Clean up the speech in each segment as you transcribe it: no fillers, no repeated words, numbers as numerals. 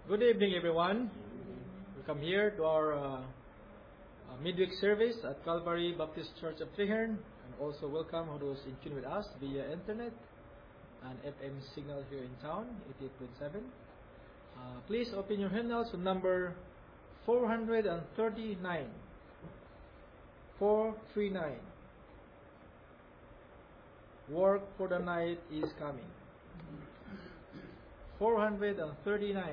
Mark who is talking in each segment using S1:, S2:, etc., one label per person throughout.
S1: Good evening, everyone. Welcome here to our midweek service at Calvary Baptist Church of Treherne, and also welcome those in tune with us via internet and FM signal here in town, 88.7. Please open your hymnals to number 439. 439. Work for the night is coming. 439.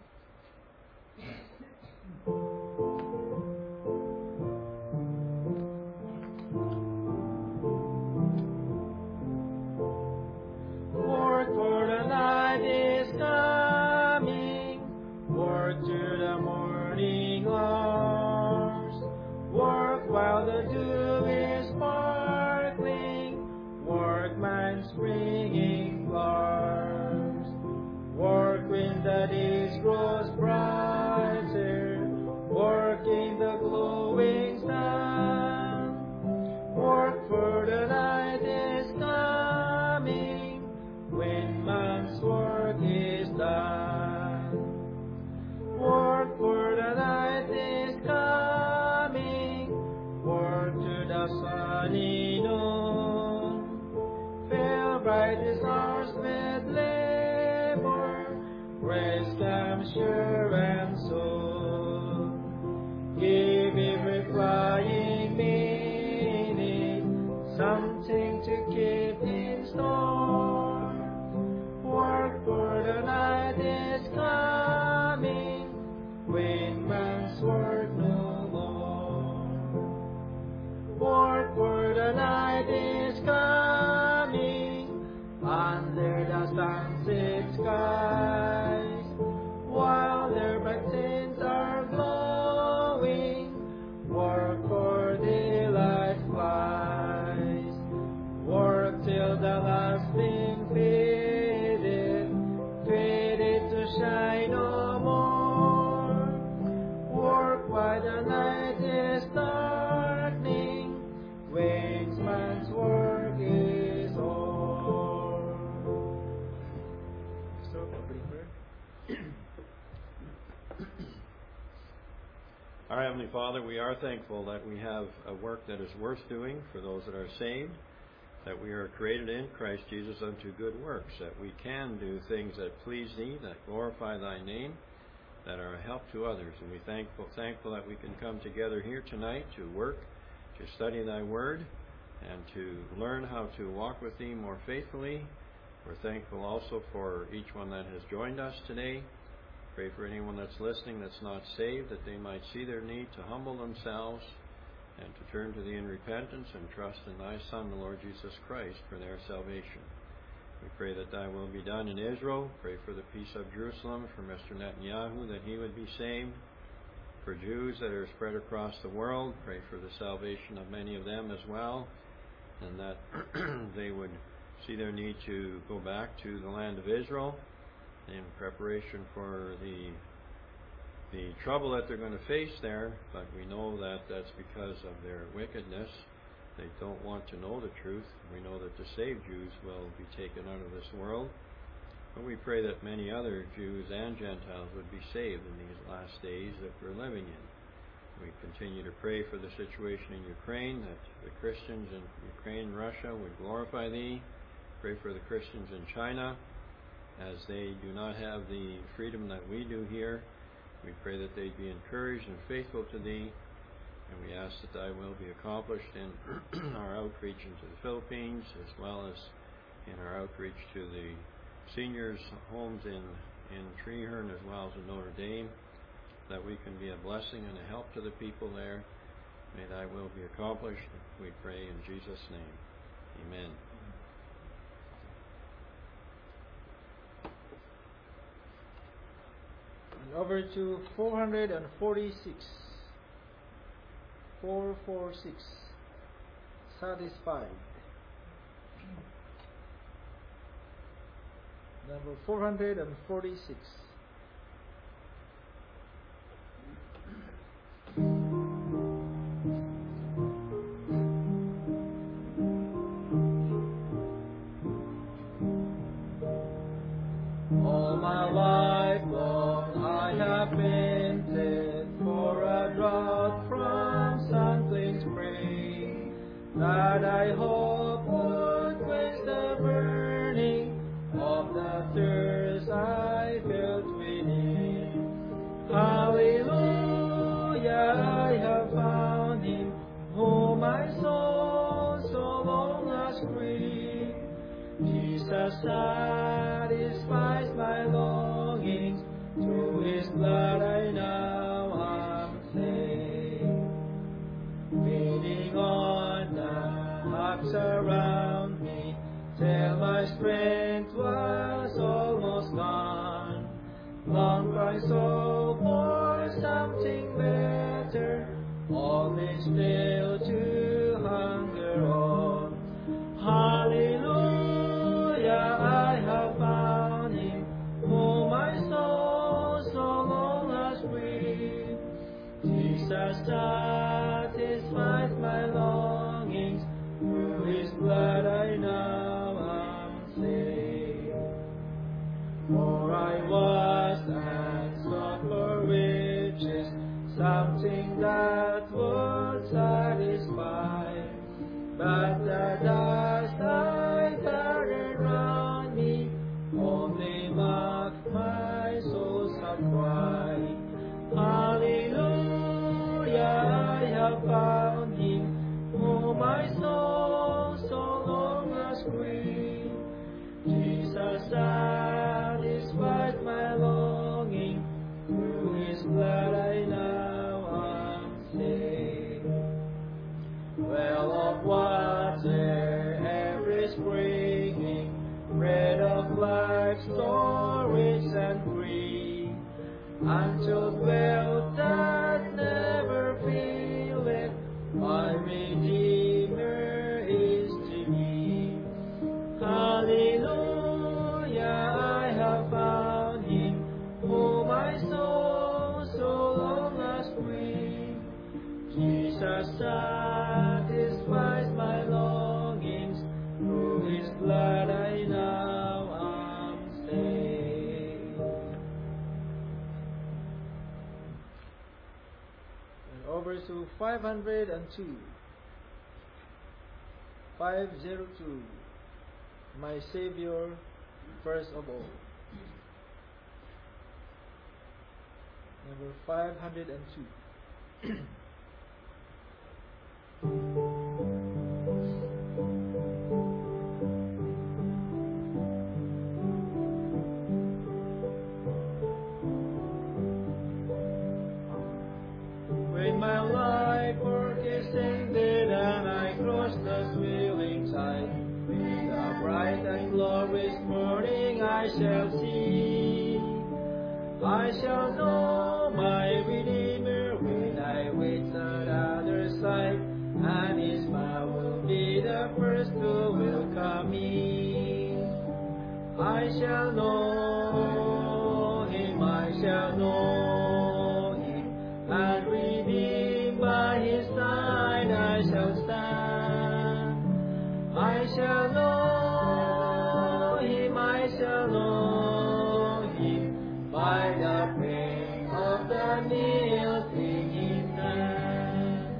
S1: Work for the night is coming, work to the morning hours, work while the dew is sparkling, workman's bringing flowers, work when the days grows brighter, work in the glowing sun, work for the night is coming, when man's work is done. Work for the night is coming, work to the sunny noon. Fill bright his hours with labor, rest comes sure and soon. Give every flying minute something to keep in store. Work for the night is coming, when man's work no more. Work for the night is coming, under the sunset skies, while their bright tints are glowing, work for daylight flies. Work till the last thing faded to shine no more. Work while the night is darkening, when man's work is o'er. So, opening prayer.
S2: Our Heavenly Father, we are thankful that we have a work that is worth doing for those that are saved, that we are created in Christ Jesus unto good works, that we can do things that please Thee, that glorify Thy name, that are a help to others. And we're thankful that we can come together here tonight to work, to study Thy Word, and to learn how to walk with Thee more faithfully. We're thankful also for each one that has joined us today. Pray for anyone that's listening that's not saved, that they might see their need to humble themselves and to turn to Thee in repentance and trust in Thy Son, the Lord Jesus Christ, for their salvation. We pray that Thy will be done in Israel. Pray for the peace of Jerusalem, for Mr. Netanyahu, that he would be saved. For Jews that are spread across the world, pray for the salvation of many of them as well, and that they would see their need to go back to the land of Israel in preparation for the trouble that they're going to face there. But we know that that's because of their wickedness. They don't want to know the truth. We know that the saved Jews will be taken out of this world. But we pray that many other Jews and Gentiles would be saved in these last days that we're living in. We continue to pray for the situation in Ukraine, that the Christians in Ukraine and Russia would glorify Thee. Pray for the Christians in China, as they do not have the freedom that we do here. We pray that they be encouraged and faithful to Thee, and we ask that Thy will be accomplished in our outreach into the Philippines, as well as in our outreach to the seniors' homes in Treherne, as well as in Notre Dame, that we can be a blessing and a help to the people there. May Thy will be accomplished, we pray in Jesus' name. Amen.
S1: And over to 446. 446. Satisfied. Number 446. All my life long that I hope would quench the burning of the thirst I felt within. Hallelujah, I have found Him, whom my soul so long has craved. Jesus satisfies my longings, through His blood I now am saved. Leaning on the arms around me, till my strength was almost gone. Long cry so for something better, always still to hunger on. Hallelujah, I have found Him, whom my soul so long has craved. Jesus satisfies my longings, through His blood I now am saved. For I was and sought for riches, something that would satisfy, but the dust I gathered round me only mocked my soul's sad cry. Hallelujah, I have found Him, whom my soul so long has craved. Jesus satisfies my longing, through His blood I now am saved. Well of water every springing, bread of life so rich and free, until wealth that never faileth, my Redeemer is to me. Hallelujah, I have found Him, whom my soul so long has craved. Jesus satisfies my longings, through His blood I now am saved. And over to 502. 502. My Savior, first of all. Number 502. When my life work is ended and I cross the swelling tide, with a bright and glorious morning I shall see. I shall know my Redeemer when I reach the other side, and His smile will be the first to welcome me. I shall know Him, I shall know Him, and redeemed by His side I shall stand. I shall know Him, I shall know Him, by the print of the nails in His hand.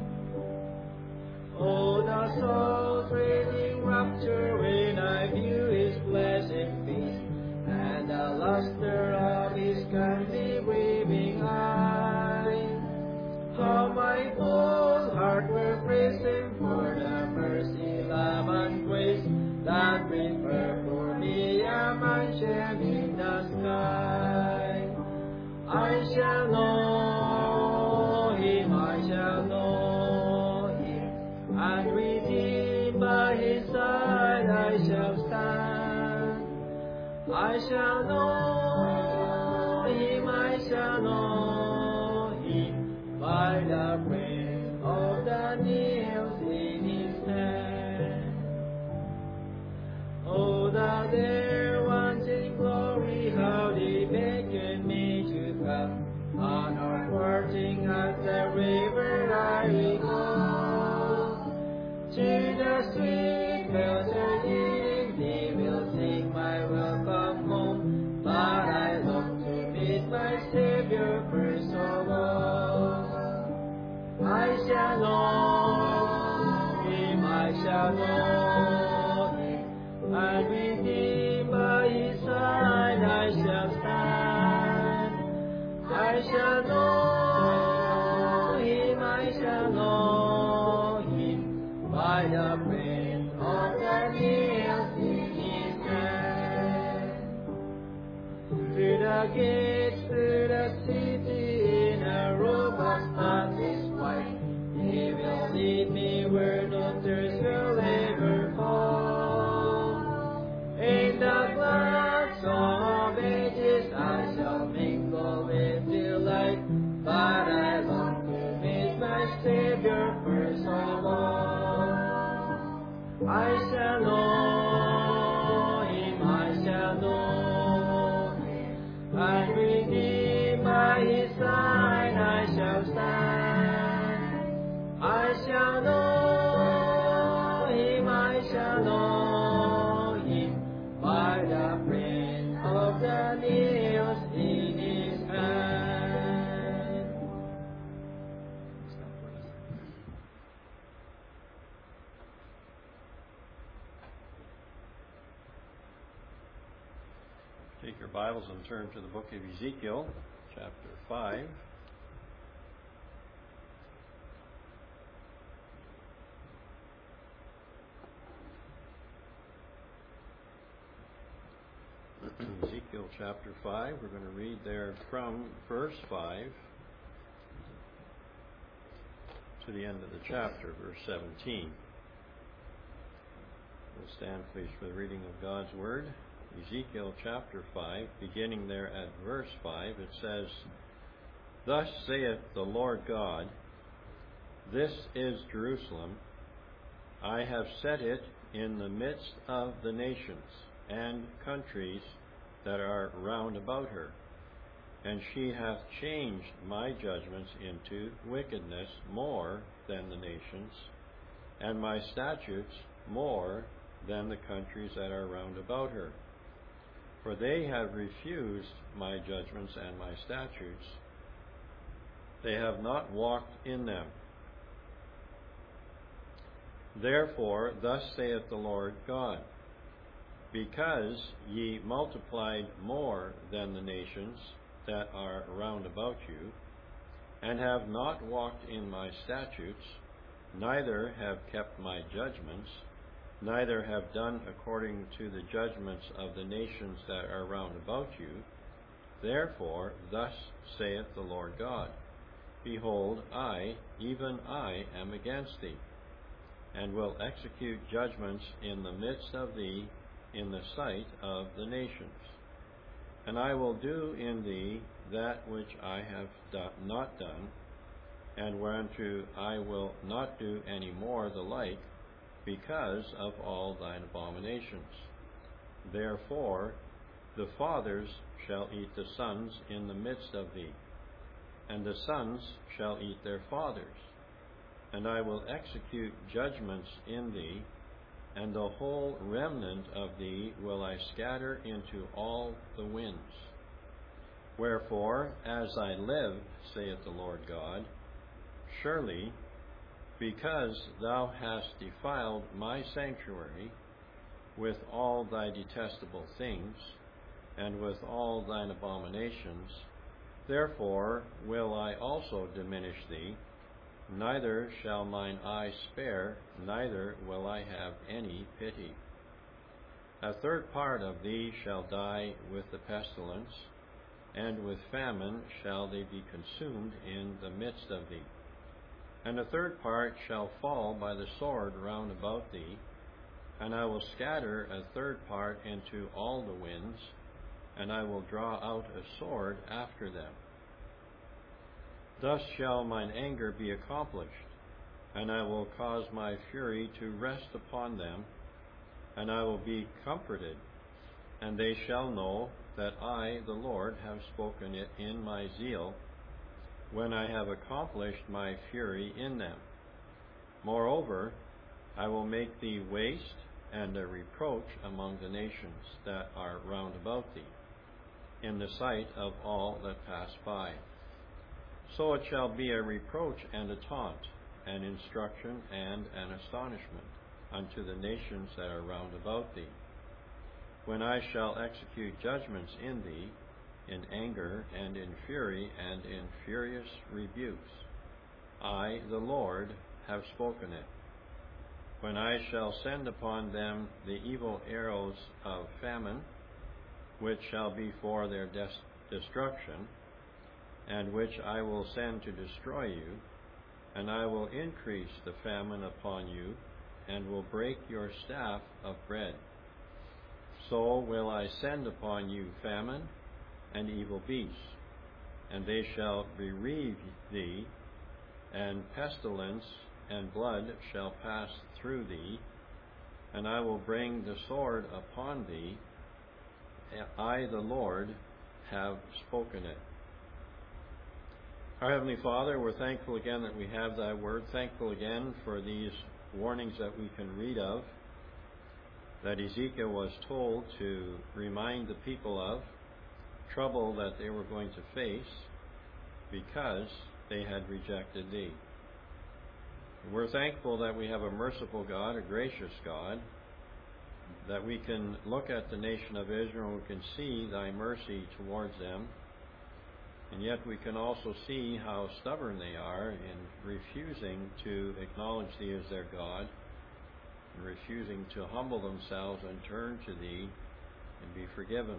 S1: Oh, the soul-thrilling rapture when I view His blessed face, and the luster of His kindly waving eyes. How my whole heart will praise Him for the mercy, love, and grace that prepare for me a mansion in the sky. I shall know Him, I shall know Him, and redeemed by His side I shall stand. I shall know Him, I shall know Him, by the print of the nails in His hand. Oh, that there once in glory, how they beckon me to come. On our parting at the river I will go, to the sweet bells are ringing, they will sing my welcome home. But I long to meet my Savior first of all. I shall know Him, I shall shall know him, and redeemed by his side I shall stand. I shall know him, I shall know him, by the print of the nails in his hand. Through the gates, through the city, in a robe of spotless white, he will lead me where no thirst will ever fall. In the glad song of ages I shall mingle with delight, but I long to meet my Savior first of all. I shall know him, I shall know him, and redeemed by his side I shall stand. I shall know him, I shall know him, by the print of the nails in his hand.
S2: Take your Bibles and turn to the book of Ezekiel, chapter 5. Ezekiel chapter 5, we're going to read there from verse 5 to the end of the chapter, verse 17. We'll stand please for the reading of God's Word. Ezekiel chapter 5, beginning there at verse 5, it says, Thus saith the Lord God, This is Jerusalem. I have set it in the midst of the nations and countries that are round about her, and she hath changed my judgments into wickedness more than the nations, and my statutes more than the countries that are round about her. For they have refused my judgments and my statutes. They have not walked in them. Therefore, thus saith the Lord God, Because ye multiplied more than the nations that are round about you, and have not walked in my statutes, neither have kept my judgments, neither have done according to the judgments of the nations that are round about you, therefore thus saith the Lord God, Behold, I, even I, am against thee, and will execute judgments in the midst of thee in the sight of the nations. And I will do in thee that which I have not done, and whereunto I will not do any more the like, because of all thine abominations. Therefore the fathers shall eat the sons in the midst of thee, and the sons shall eat their fathers. And I will execute judgments in thee, and the whole remnant of thee will I scatter into all the winds. Wherefore, as I live, saith the Lord God, surely, because thou hast defiled my sanctuary with all thy detestable things, and with all thine abominations, therefore will I also diminish thee, neither shall mine eye spare, neither will I have any pity. A third part of thee shall die with the pestilence, and with famine shall they be consumed in the midst of thee. And a third part shall fall by the sword round about thee, and I will scatter a third part into all the winds, and I will draw out a sword after them. Thus shall mine anger be accomplished, and I will cause my fury to rest upon them, and I will be comforted, and they shall know that I, the Lord, have spoken it in my zeal, when I have accomplished my fury in them. Moreover, I will make thee waste and a reproach among the nations that are round about thee, in the sight of all that pass by. So it shall be a reproach and a taunt, an instruction and an astonishment. unto the nations that are round about thee. When I shall execute judgments in thee, in anger and in fury and in furious rebukes, I, the Lord, have spoken it. When I shall send upon them the evil arrows of famine, which shall be for their destruction, and which I will send to destroy you, and I will increase the famine upon you, and will break your staff of bread. So will I send upon you famine and evil beasts, and they shall bereave thee, and pestilence and blood shall pass through thee, and I will bring the sword upon thee. I, the Lord, have spoken it. Our Heavenly Father, we're thankful again that we have Thy Word, thankful again for these warnings that we can read of, that Ezekiel was told to remind the people of, trouble that they were going to face because they had rejected Thee. We're thankful that we have a merciful God, a gracious God, that we can look at the nation of Israel and we can see Thy mercy towards them, and yet we can also see how stubborn they are in refusing to acknowledge Thee as their God, and refusing to humble themselves and turn to Thee and be forgiven.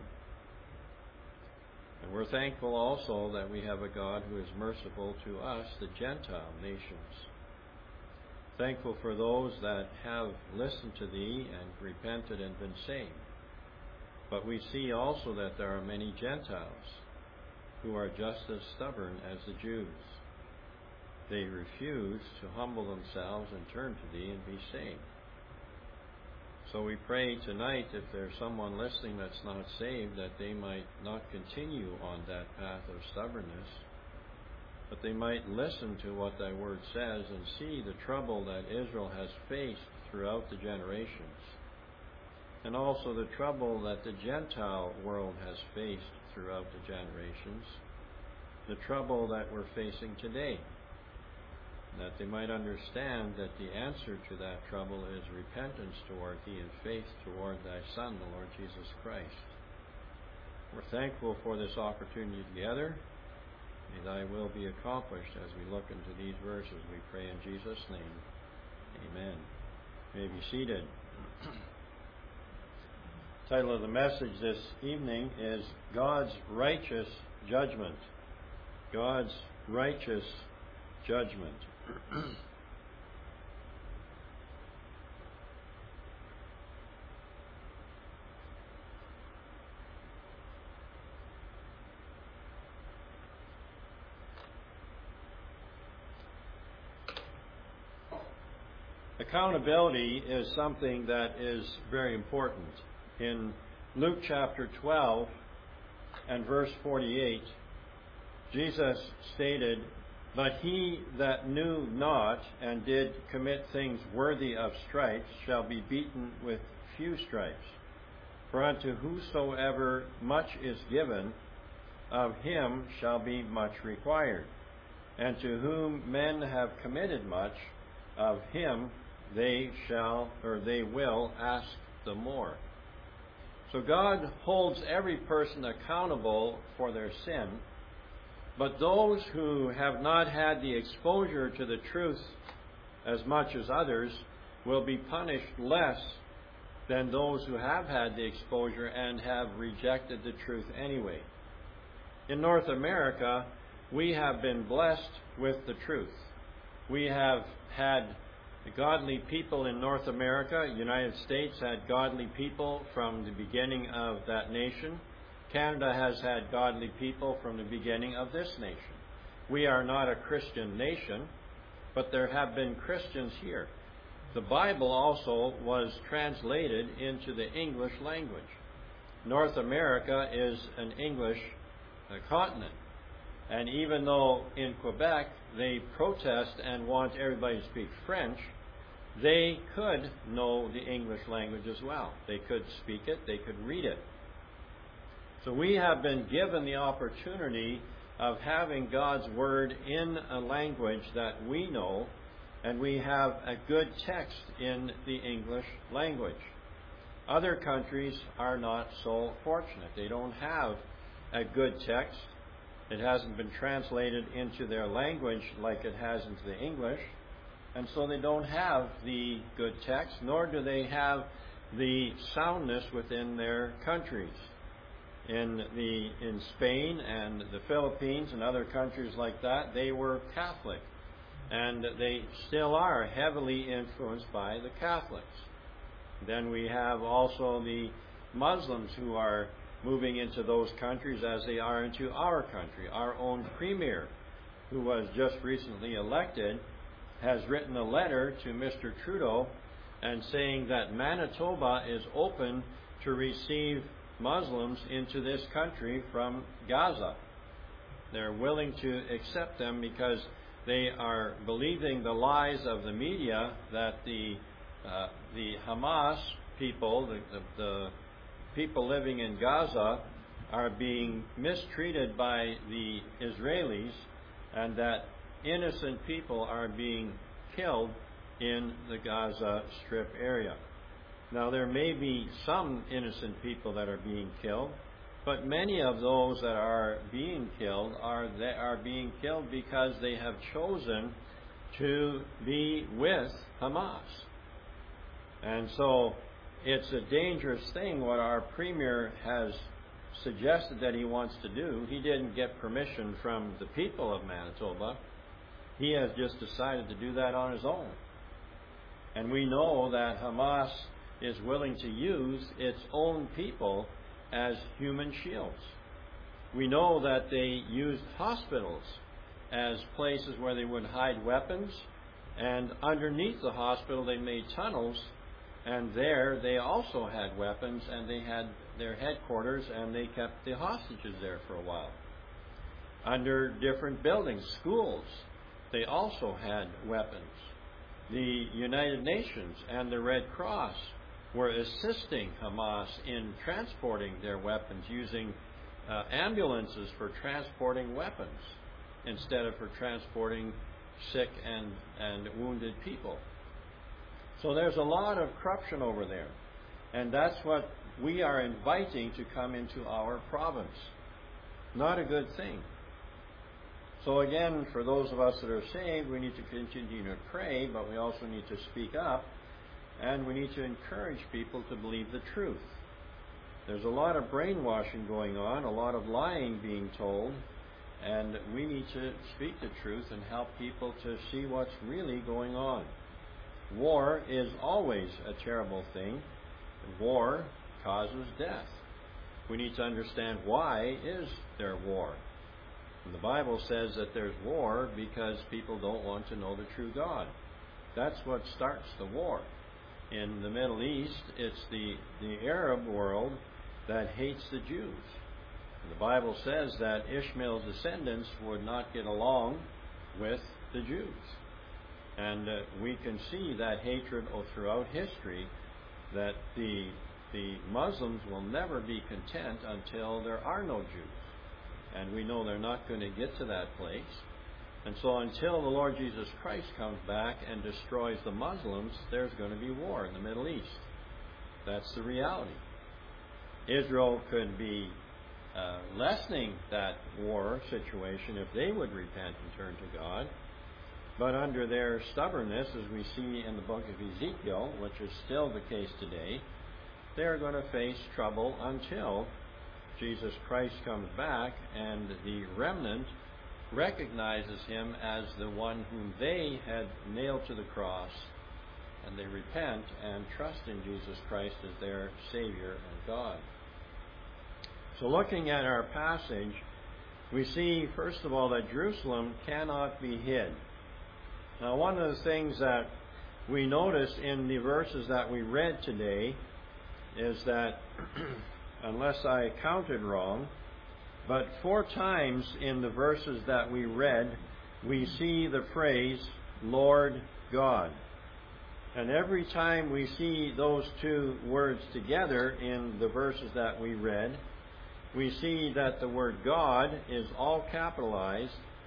S2: And we're thankful also that we have a God who is merciful to us, the Gentile nations. Thankful for those that have listened to Thee and repented and been saved. But we see also that there are many Gentiles who are just as stubborn as the Jews. They refuse to humble themselves and turn to Thee and be saved. So we pray tonight, if there's someone listening that's not saved, that they might not continue on that path of stubbornness, but they might listen to what Thy Word says and see the trouble that Israel has faced throughout the generations, and also the trouble that the Gentile world has faced throughout the generations, the trouble that we're facing today, that they might understand that the answer to that trouble is repentance toward Thee and faith toward Thy Son, the Lord Jesus Christ. We're thankful for this opportunity together. May Thy will be accomplished as we look into these verses. We pray in Jesus' name. Amen. You may be seated. The title of the message this evening is God's Righteous Judgment. God's Righteous Judgment. Accountability is something that is very important. In Luke chapter 12 and verse 48, Jesus stated, "But he that knew not and did commit things worthy of stripes shall be beaten with few stripes. For unto whosoever much is given, of him shall be much required. And to whom men have committed much, of him they will ask the more." So God holds every person accountable for their sin, but those who have not had the exposure to the truth as much as others will be punished less than those who have had the exposure and have rejected the truth anyway. In North America, we have been blessed with the truth. We have had godly people in North America. The United States had godly people from the beginning of that nation. Canada has had godly people from the beginning of this nation. We are not a Christian nation, but there have been Christians here. The Bible also was translated into the English language. North America is an English continent. And even though in Quebec they protest and want everybody to speak French, they could know the English language as well. They could speak it, they could read it. So we have been given the opportunity of having God's Word in a language that we know and we have a good text in the English language. Other countries are not so fortunate. They don't have a good text. It hasn't been translated into their language like it has into the English, and so they don't have the good text, nor do they have the soundness within their countries. In Spain and the Philippines and other countries like that, they were Catholic, and they still are heavily influenced by the Catholics. Then we have also the Muslims who are moving into those countries as they are into our country. Our own premier, who was just recently elected, has written a letter to Mr. Trudeau and saying that Manitoba is open to receive Muslims into this country from Gaza. They're willing to accept them because they are believing the lies of the media that the Hamas people, the people living in Gaza, are being mistreated by the Israelis, and that innocent people are being killed in the Gaza Strip area. Now, there may be some innocent people that are being killed, but many of those that are being killed are being killed because they have chosen to be with Hamas. And so it's a dangerous thing what our premier has suggested that he wants to do. He didn't get permission from the people of Manitoba. He has just decided to do that on his own. And we know that Hamas is willing to use its own people as human shields. We know that they used hospitals as places where they would hide weapons, and underneath the hospital they made tunnels, and there they also had weapons, and they had their headquarters, and they kept the hostages there for a while. Under different buildings, schools, they also had weapons. The United Nations and the Red Cross were assisting Hamas in transporting their weapons, using ambulances for transporting weapons instead of for transporting sick and wounded people. So there's a lot of corruption over there, and that's what we are inviting to come into our province. Not a good thing. So again, for those of us that are saved, we need to continue to pray, but we also need to speak up, and we need to encourage people to believe the truth. There's a lot of brainwashing going on, a lot of lying being told, and we need to speak the truth and help people to see what's really going on. War is always a terrible thing. War causes death. We need to understand why is there war. And the Bible says that there's war because people don't want to know the true God. That's what starts the war. In the Middle East, it's the Arab world that hates the Jews. And the Bible says that Ishmael's descendants would not get along with the Jews. And we can see that hatred throughout history, that the Muslims will never be content until there are no Jews. And we know they're not going to get to that place. And so until the Lord Jesus Christ comes back and destroys the Muslims, there's going to be war in the Middle East. That's the reality. Israel could be lessening that war situation if they would repent and turn to God. But under their stubbornness, as we see in the book of Ezekiel, which is still the case today, they're going to face trouble until Jesus Christ comes back and the remnant recognizes him as the one whom they had nailed to the cross, and they repent and trust in Jesus Christ as their Savior and God. So looking at our passage, we see, first of all, that Jerusalem cannot be hid. Now, one of the things that we notice in the verses that we read today is that, unless I counted wrong, but 4 times in the verses that we read, we see the phrase, Lord God. And every time we see those two words together in the verses that we read, we see that the word God is all capitalized,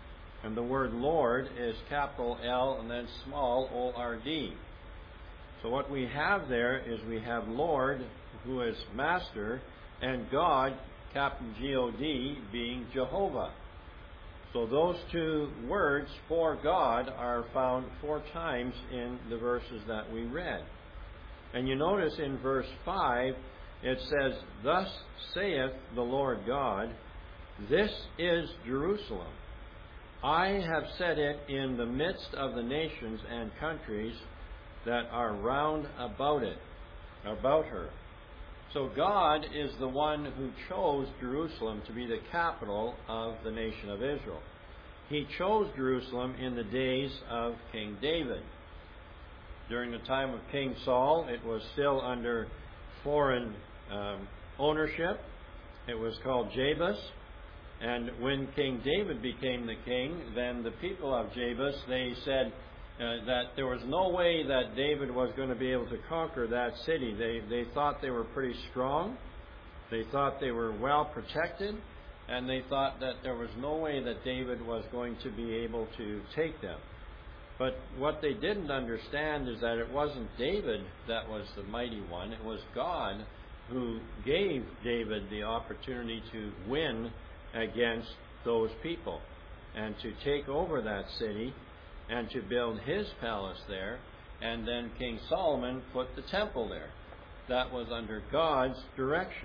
S2: And the word Lord is capital L and then small O-R-D. So what we have there is we have Lord, who is Master, and God, capital G-O-D, being Jehovah. So those two words for God are found 4 times in the verses that we read. And you notice in verse 5, it says, "Thus saith the Lord God, this is Jerusalem. I have set it in the midst of the nations and countries that are round about her." So God is the one who chose Jerusalem to be the capital of the nation of Israel. He chose Jerusalem in the days of King David. During the time of King Saul, it was still under foreign ownership. It was called Jebus. And when King David became the king, then the people of Jebus, they said that there was no way that David was going to be able to conquer that city. They thought they were pretty strong. They thought they were well protected. And they thought that there was no way that David was going to be able to take them. But what they didn't understand is that it wasn't David that was the mighty one. It was God who gave David the opportunity to win against those people and to take over that city and to build his palace there. And then King Solomon put the temple there. That was under God's direction.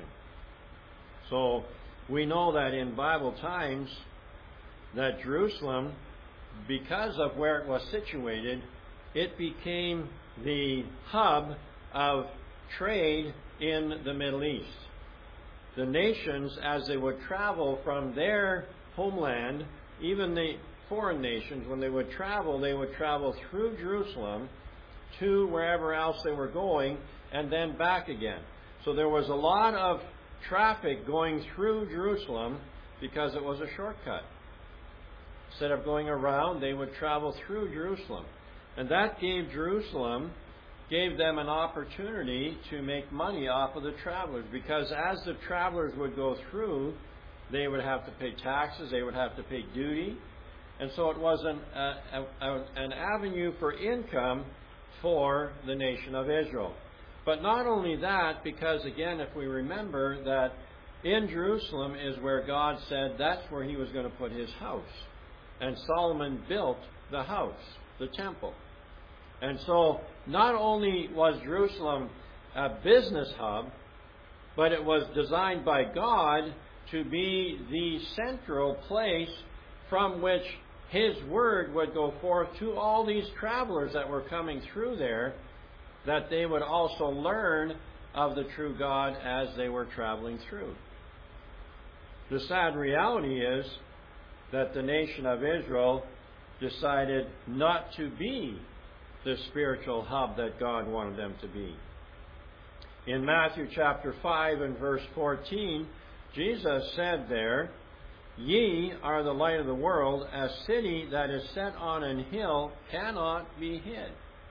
S2: So we know that in Bible times that Jerusalem, because of where it was situated, it became the hub of trade in the Middle East. The nations, as they would travel from their homeland, even the foreign nations, when they would travel through Jerusalem to wherever else they were going and then back again. So there was a lot of traffic going through Jerusalem because it was a shortcut. Instead of going around, they would travel through Jerusalem. And that gave them an opportunity to make money off of the travelers, because as the travelers would go through, they would have to pay taxes, they would have to pay duty. And so it was an avenue for income for the nation of Israel. But not only that, because again, if we remember that in Jerusalem is where God said that's where he was going to put his house. And Solomon built the house, the temple. And so not only was Jerusalem a business hub, but it was designed by God to be the central place from which his word would go forth to all these travelers that were coming through there, that they would also learn of the true God as they were traveling through. The sad reality is that the nation of Israel decided not to be the spiritual hub that God wanted them to be. In Matthew chapter 5 and verse 14, Jesus said there, "Ye are the light of the world. A city that is set on an hill cannot be hid."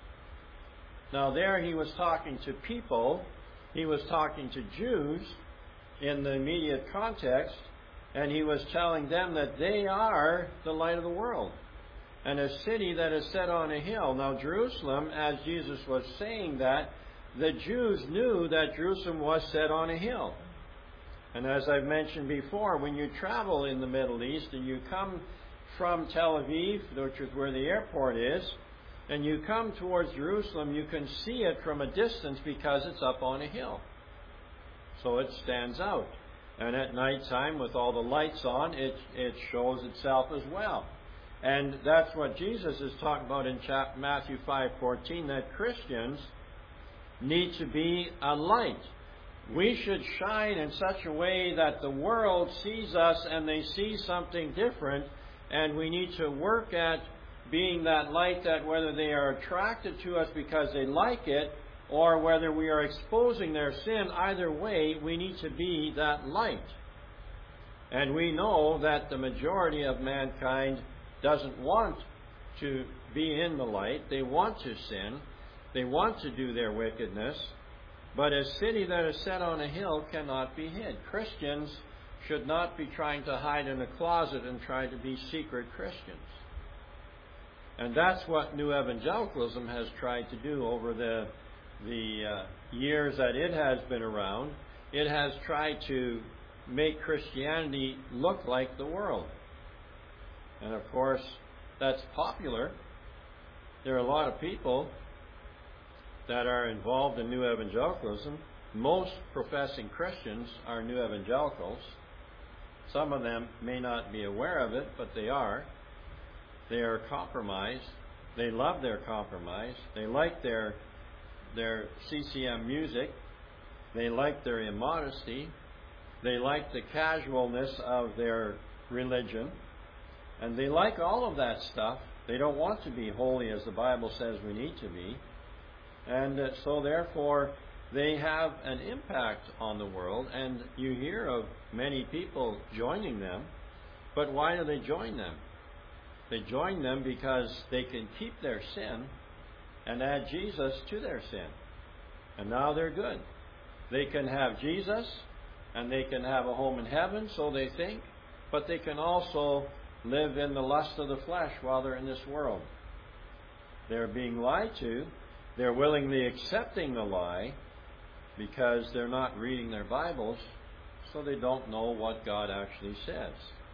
S2: Now there he was talking to people. He was talking to Jews in the immediate context. And he was telling them that they are the light of the world. And a city that is set on a hill. Now Jerusalem, as Jesus was saying that, the Jews knew that Jerusalem was set on a hill. And as I've mentioned before, when you travel in the Middle East and you come from Tel Aviv, which is where the airport is, and you come towards Jerusalem, you can see it from a distance because it's up on a hill. So it stands out. And at night time, with all the lights on, it shows itself as well. And that's what Jesus is talking about in Matthew 5:14, that Christians need to be a light. We should shine in such a way that the world sees us and they see something different, and we need to work at being that light, that whether they are attracted to us because they like it, or whether we are exposing their sin, either way, we need to be that light. And we know that the majority of mankind doesn't want to be in the light. They want to sin. They want to do their wickedness. But a city that is set on a hill cannot be hid. Christians should not be trying to hide in a closet and try to be secret Christians. And that's what New Evangelicalism has tried to do over the years that it has been around. It has tried to make Christianity look like the world. And of course, that's popular. There are a lot of people that are involved in New Evangelicalism. Most professing Christians are New Evangelicals. Some of them may not be aware of it, but they are. They are compromised. They love their compromise. They like their CCM music. They like their immodesty. They like the casualness of their religion. And they like all of that stuff. They don't want to be holy as the Bible says we need to be. And so therefore, they have an impact on the world. And you hear of many people joining them. But why do they join them? They join them because they can keep their sin and add Jesus to their sin. And now they're good. They can have Jesus and they can have a home in heaven, so they think, but they can also live in the lust of the flesh while they're in this world. They're being lied to. They're willingly accepting the lie because they're not reading their Bibles, so they don't know what God actually says.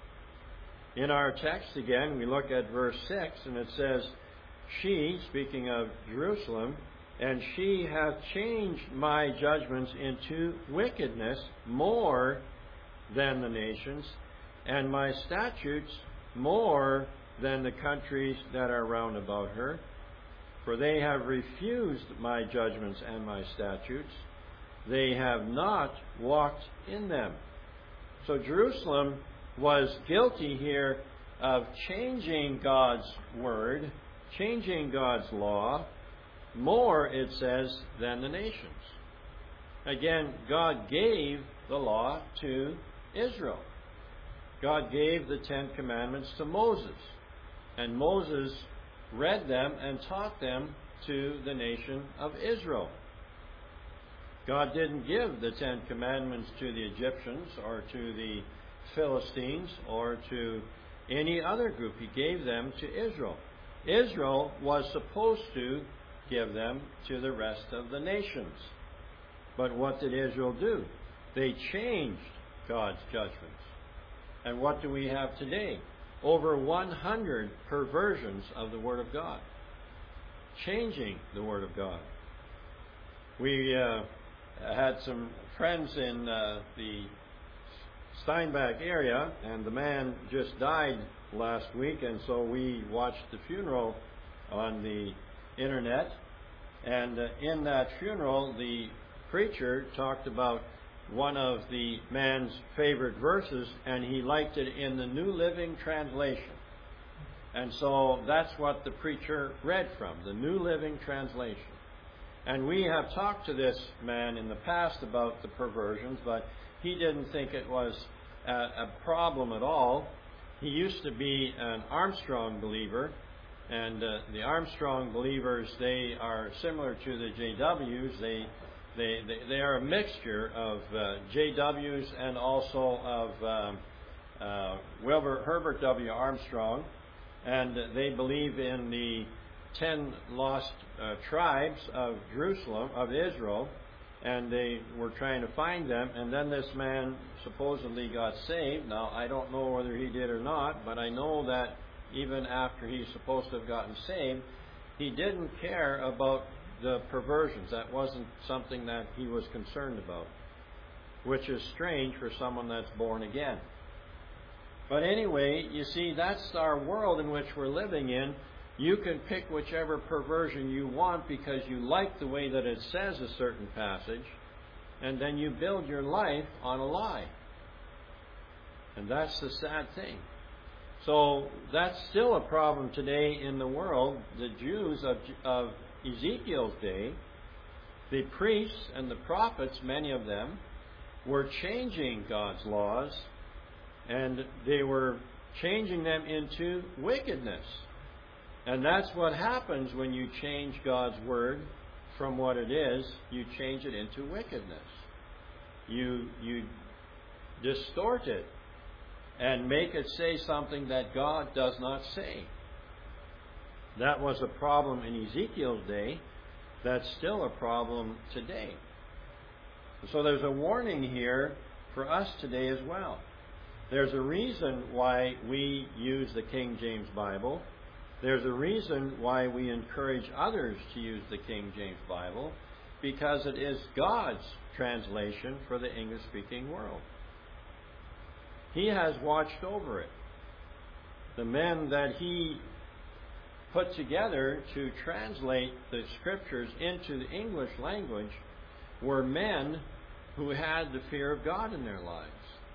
S2: In our text again, we look at verse 6, and it says, "She," speaking of Jerusalem, "and she hath changed my judgments into wickedness more than the nations, and my statutes more than the countries that are round about her. For they have refused my judgments and my statutes. They have not walked in them." So Jerusalem was guilty here of changing God's word, changing God's law, more, it says, than the nations. Again, God gave the law to Israel. God gave the Ten Commandments to Moses. And Moses read them and taught them to the nation of Israel. God didn't give the Ten Commandments to the Egyptians or to the Philistines or to any other group. He gave them to Israel. Israel was supposed to give them to the rest of the nations. But what did Israel do? They changed God's judgments. And what do we have today? Over 100 perversions of the Word of God. Changing the Word of God. We had some friends in the Steinbach area, and the man just died last week, and so we watched the funeral on the internet. And in that funeral, the preacher talked about one of the man's favorite verses, and he liked it in the New Living Translation. And so that's what the preacher read from, the New Living Translation. And we have talked to this man in the past about the perversions, but he didn't think it was a problem at all. He used to be an Armstrong believer, and the Armstrong believers, they are similar to the JWs. They are a mixture of JWs and also of Herbert W. Armstrong, and they believe in the 10 lost tribes of Jerusalem, of Israel, and they were trying to find them, and then this man supposedly got saved. Now, I don't know whether he did or not, but I know that even after he's supposed to have gotten saved, he didn't care about the perversions. That wasn't something that he was concerned about, which is strange for someone that's born again. But anyway, you see, that's our world in which we're living in. You can pick whichever perversion you want because you like the way that it says a certain passage, and then you build your life on a lie. And that's the sad thing. So that's still a problem today in the world. The Jews of Ezekiel's day, the priests and the prophets, many of them, were changing God's laws, and they were changing them into wickedness. And that's what happens when you change God's word from what it is. You change it into wickedness. You distort it and make it say something that God does not say. That was a problem in Ezekiel's day. That's still a problem today. So there's a warning here for us today as well. There's a reason why we use the King James Bible. There's a reason why we encourage others to use the King James Bible, because it is God's translation for the English-speaking world. He has watched over it. The men that He put together to translate the Scriptures into the English language were men who had the fear of God in their lives.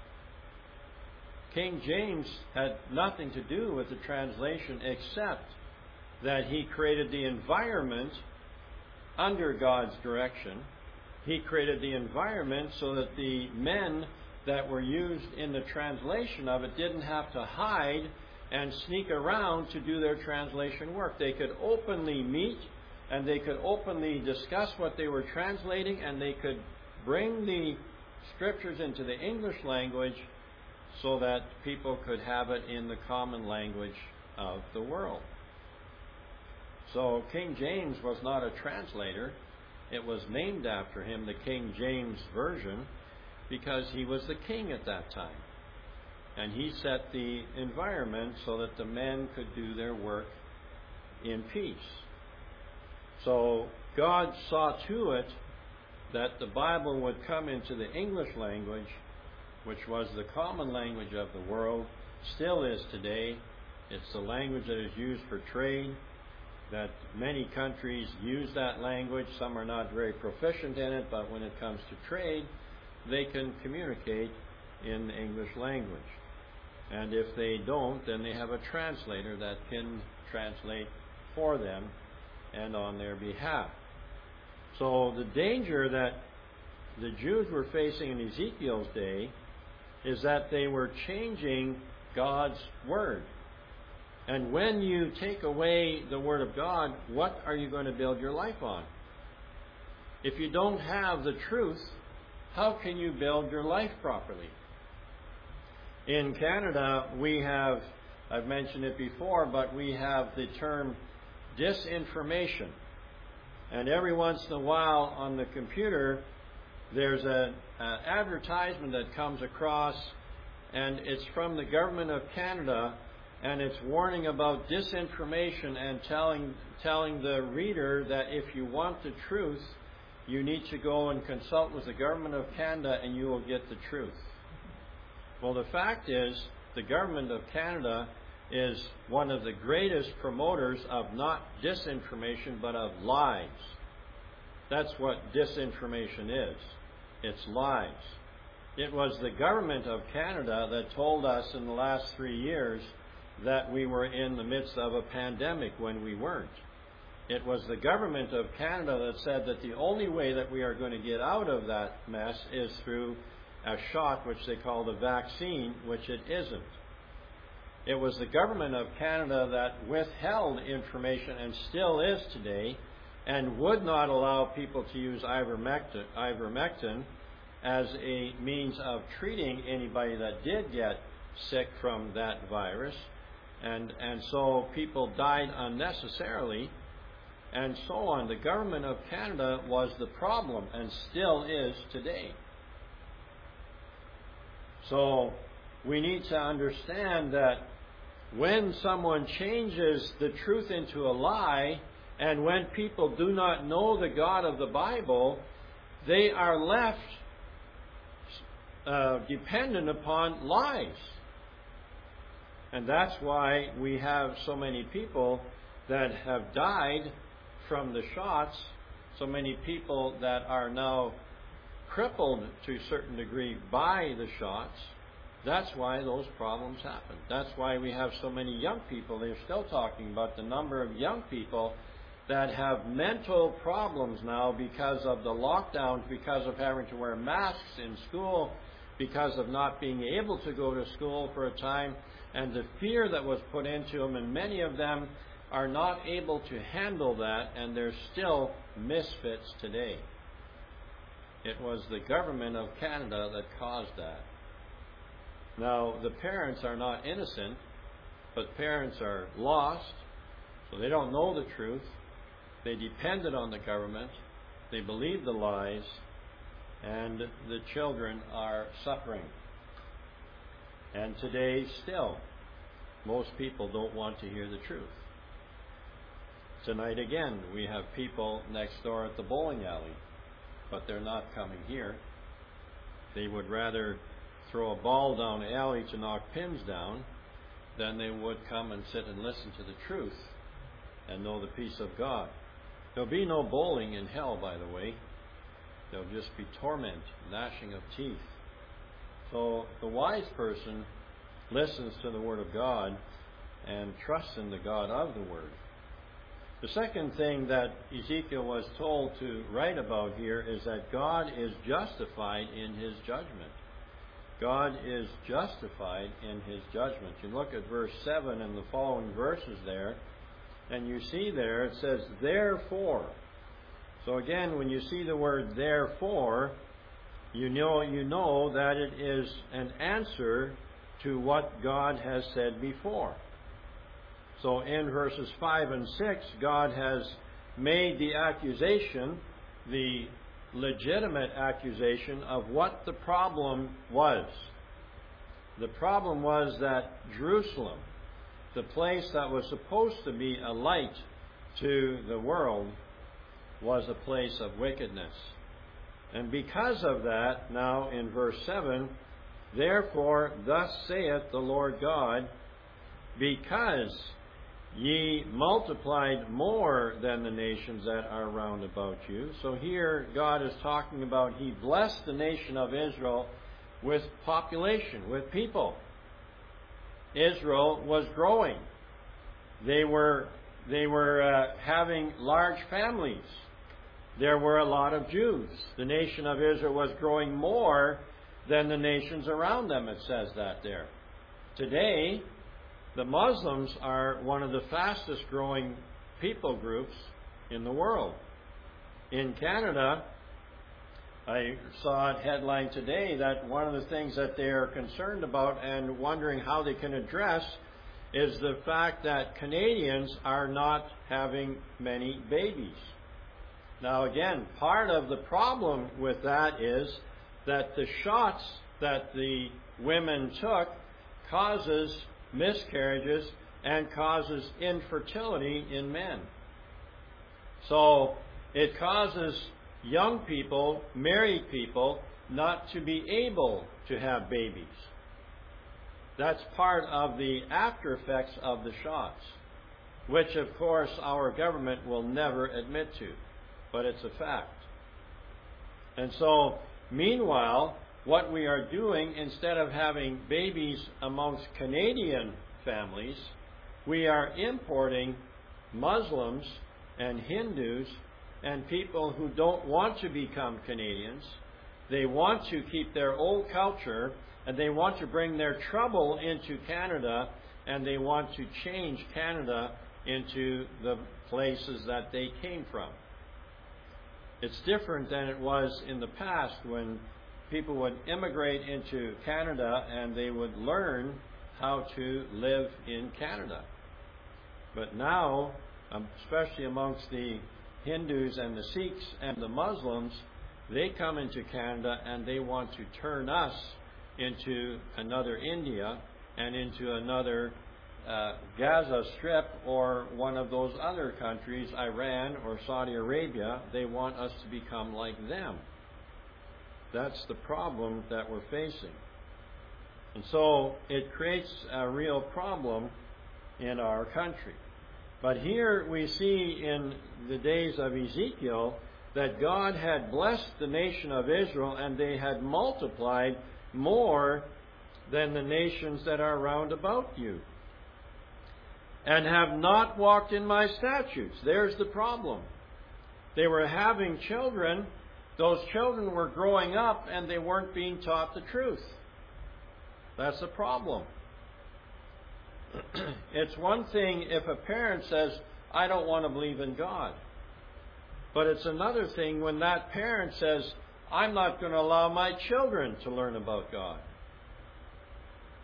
S2: King James had nothing to do with the translation except that he created the environment under God's direction. He created the environment so that the men that were used in the translation of it didn't have to hide and sneak around to do their translation work. They could openly meet and they could openly discuss what they were translating, and they could bring the Scriptures into the English language so that people could have it in the common language of the world. So King James was not a translator. It was named after him, the King James Version, because he was the king at that time. And he set the environment so that the men could do their work in peace. So God saw to it that the Bible would come into the English language, which was the common language of the world, still is today. It's the language that is used for trade, that many countries use that language. Some are not very proficient in it, but when it comes to trade, they can communicate in the English language. And if they don't, then they have a translator that can translate for them and on their behalf. So the danger that the Jews were facing in Ezekiel's day is that they were changing God's Word. And when you take away the Word of God, what are you going to build your life on? If you don't have the truth, how can you build your life properly? In Canada, we have, I've mentioned it before, but we have the term disinformation. And every once in a while on the computer, there's an advertisement that comes across, and it's from the Government of Canada, and it's warning about disinformation and telling the reader that if you want the truth, you need to go and consult with the Government of Canada and you will get the truth. Well, the fact is, the Government of Canada is one of the greatest promoters of not disinformation, but of lies. That's what disinformation is. It's lies. It was the Government of Canada that told us in the last 3 years that we were in the midst of a pandemic when we weren't. It was the Government of Canada that said that the only way that we are going to get out of that mess is through a shot, which they call the vaccine, which it isn't. It was the Government of Canada that withheld information, and still is today, and would not allow people to use ivermectin as a means of treating anybody that did get sick from that virus. And so people died unnecessarily, and so on. The Government of Canada was the problem, and still is today. So we need to understand that when someone changes the truth into a lie, and when people do not know the God of the Bible, they are left dependent upon lies. And that's why we have so many people that have died from the shots, so many people that are now crippled to a certain degree by the shots. That's why those problems happen. That's why we have so many young people. They're still talking about the number of young people that have mental problems now because of the lockdowns, because of having to wear masks in school, because of not being able to go to school for a time, and the fear that was put into them. And many of them are not able to handle that, and they're still misfits today. It was the Government of Canada that caused that. Now, the parents are not innocent, but parents are lost, so they don't know the truth. They depended on the government. They believe the lies, and the children are suffering. And today, still, most people don't want to hear the truth. Tonight again, we have people next door at the bowling alley, but they're not coming here. They would rather throw a ball down the alley to knock pins down than they would come and sit and listen to the truth and know the peace of God. There'll be no bowling in hell, by the way. There'll just be torment, gnashing of teeth. So the wise person listens to the Word of God and trusts in the God of the Word. The second thing that Ezekiel was told to write about here is that God is justified in His judgment. God is justified in His judgment. You look at verse 7 and the following verses there, and you see there it says, therefore. So again, when you see the word therefore, you know that it is an answer to what God has said before. So in verses 5 and 6, God has made the accusation, the legitimate accusation of what the problem was. The problem was that Jerusalem, the place that was supposed to be a light to the world, was a place of wickedness. And because of that, now in verse 7, therefore thus saith the Lord God, because ye multiplied more than the nations that are round about you. So here God is talking about He blessed the nation of Israel with population, with people. Israel was growing. They were having large families. There were a lot of Jews. The nation of Israel was growing more than the nations around them, it says that there. Today, the Muslims are one of the fastest growing people groups in the world. In Canada, I saw a headline today that one of the things that they are concerned about and wondering how they can address is the fact that Canadians are not having many babies. Now again, part of the problem with that is that the shots that the women took causes miscarriages and causes infertility in men. So it causes young people, married people, not to be able to have babies. That's part of the after effects of the shots, which of course our government will never admit to, but it's a fact. And so, meanwhile, what we are doing, instead of having babies amongst Canadian families, we are importing Muslims and Hindus and people who don't want to become Canadians. They want to keep their old culture, and they want to bring their trouble into Canada, and they want to change Canada into the places that they came from. It's different than it was in the past when people would immigrate into Canada and they would learn how to live in Canada. But now, especially amongst the Hindus and the Sikhs and the Muslims, they come into Canada and they want to turn us into another India and into another Gaza Strip or one of those other countries, Iran or Saudi Arabia. They want us to become like them. That's the problem that we're facing. And so it creates a real problem in our country. But here we see in the days of Ezekiel that God had blessed the nation of Israel and they had multiplied more than the nations that are round about you, and have not walked in my statutes. There's the problem. They were having children. Those children were growing up and they weren't being taught the truth. That's the problem. It's one thing if a parent says, I don't want to believe in God. But it's another thing when that parent says, I'm not going to allow my children to learn about God.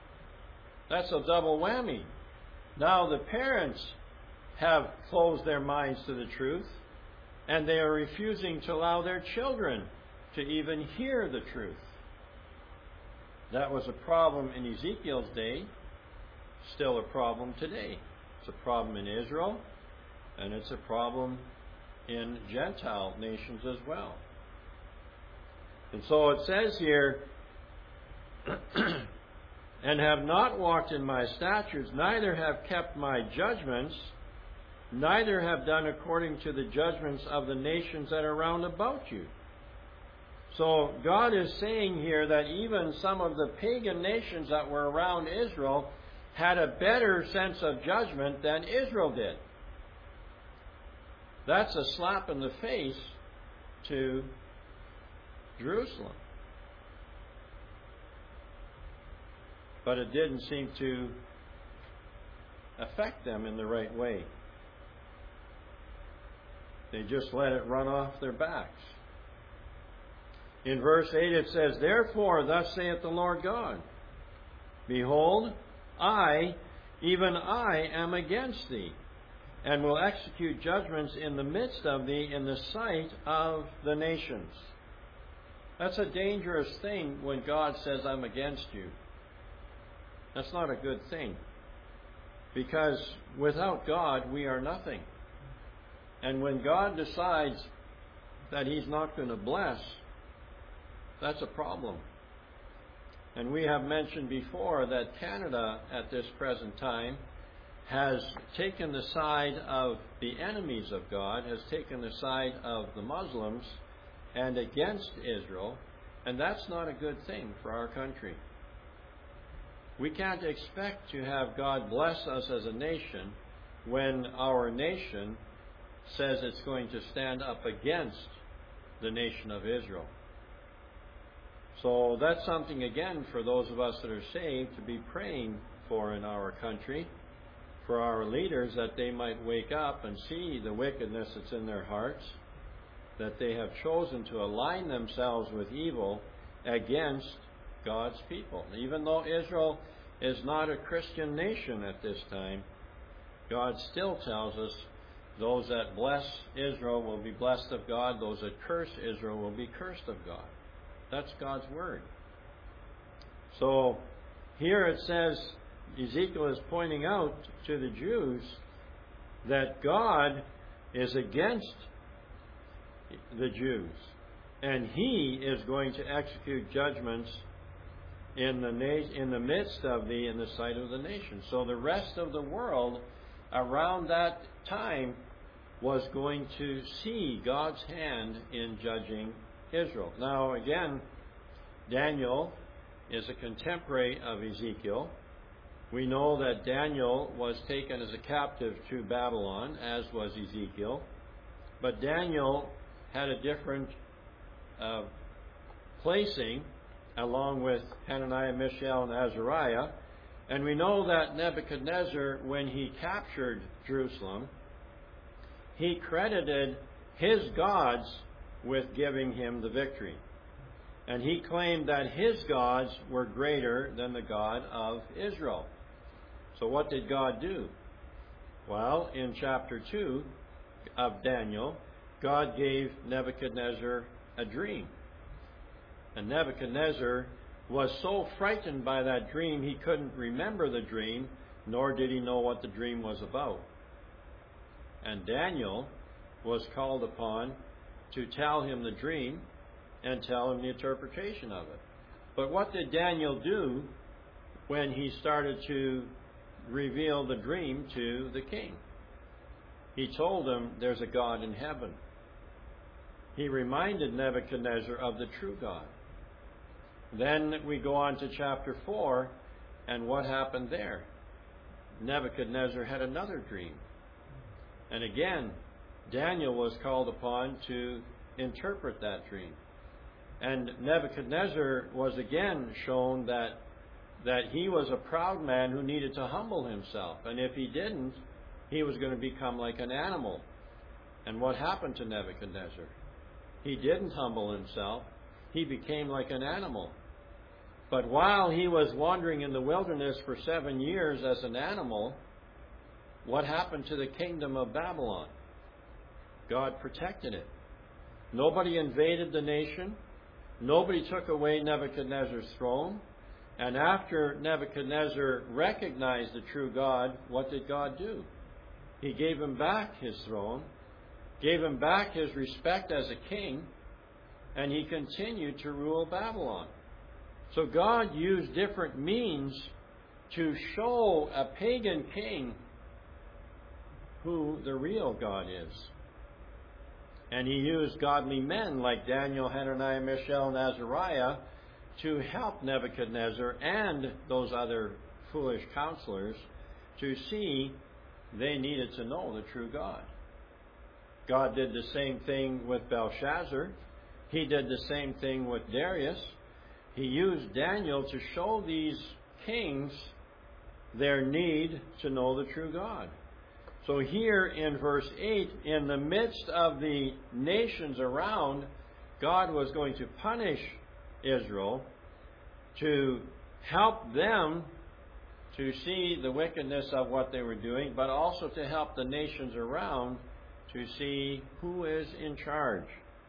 S2: That's a double whammy. Now the parents have closed their minds to the truth, and they are refusing to allow their children to even hear the truth. That was a problem in Ezekiel's day, still a problem today. It's a problem in Israel, and it's a problem in Gentile nations as well. And so it says here, and have not walked in my statutes, neither have kept my judgments, neither have done according to the judgments of the nations that are round about you. So God is saying here that even some of the pagan nations that were around Israel had a better sense of judgment than Israel did. That's a slap in the face to Jerusalem. But it didn't seem to affect them in the right way. They just let it run off their backs. In verse 8 it says, Therefore, thus saith the Lord God, Behold, I, even I, am against thee, and will execute judgments in the midst of thee in the sight of the nations. That's a dangerous thing when God says, I'm against you. That's not a good thing. Because without God, we are nothing. And when God decides that He's not going to bless, that's a problem. And we have mentioned before that Canada, at this present time, has taken the side of the enemies of God, has taken the side of the Muslims, and against Israel, and that's not a good thing for our country. We can't expect to have God bless us as a nation when our nation says it's going to stand up against the nation of Israel. So that's something, again, for those of us that are saved to be praying for in our country, for our leaders, that they might wake up and see the wickedness that's in their hearts, that they have chosen to align themselves with evil against God's people. Even though Israel is not a Christian nation at this time, God still tells us those that bless Israel will be blessed of God, those that curse Israel will be cursed of God. That's God's word. So here it says, Ezekiel is pointing out to the Jews that God is against the Jews, and He is going to execute judgments in the midst of thee, in the sight of the nations. So the rest of the world around that time was going to see God's hand in judging Israel. Now again, Daniel is a contemporary of Ezekiel. We know that Daniel was taken as a captive to Babylon, as was Ezekiel. But Daniel had a different placing, along with Hananiah, Mishael, and Azariah. And we know that Nebuchadnezzar, when he captured Jerusalem, he credited his gods with giving him the victory. And he claimed that his gods were greater than the God of Israel. So what did God do? Well, in chapter 2 of Daniel, God gave Nebuchadnezzar a dream. And Nebuchadnezzar was so frightened by that dream, he couldn't remember the dream, nor did he know what the dream was about. And Daniel was called upon to tell him the dream and tell him the interpretation of it. But what did Daniel do when he started to reveal the dream to the king? He told him there's a God in heaven. He reminded Nebuchadnezzar of the true God. Then we go on to chapter 4, and what happened there? Nebuchadnezzar had another dream. And again, Daniel was called upon to interpret that dream. And Nebuchadnezzar was again shown that he was a proud man who needed to humble himself. And if he didn't, he was going to become like an animal. And what happened to Nebuchadnezzar? He didn't humble himself. He became like an animal. But while he was wandering in the wilderness for 7 years as an animal, what happened to the kingdom of Babylon? God protected it. Nobody invaded the nation. Nobody took away Nebuchadnezzar's throne. And after Nebuchadnezzar recognized the true God, what did God do? He gave him back his throne, gave him back his respect as a king, and he continued to rule Babylon. So God used different means to show a pagan king who the real God is. And he used godly men like Daniel, Hananiah, Mishael, and Azariah to help Nebuchadnezzar and those other foolish counselors to see they needed to know the true God. God did the same thing with Belshazzar. He did the same thing with Darius. He used Daniel to show these kings their need to know the true God. So here in verse 8, in the midst of the nations around, God was going to punish Israel to help them to see the wickedness of what they were doing, but also to help the nations around to see who is in charge.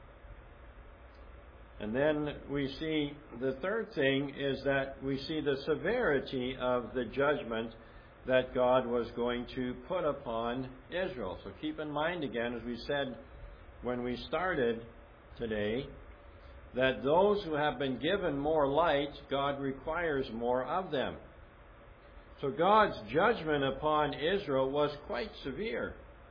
S2: And then we see the third thing is that we see the severity of the judgment that God was going to put upon Israel. So keep in mind again, as we said when we started today, that those who have been given more light, God requires more of them. So God's judgment upon Israel was quite severe,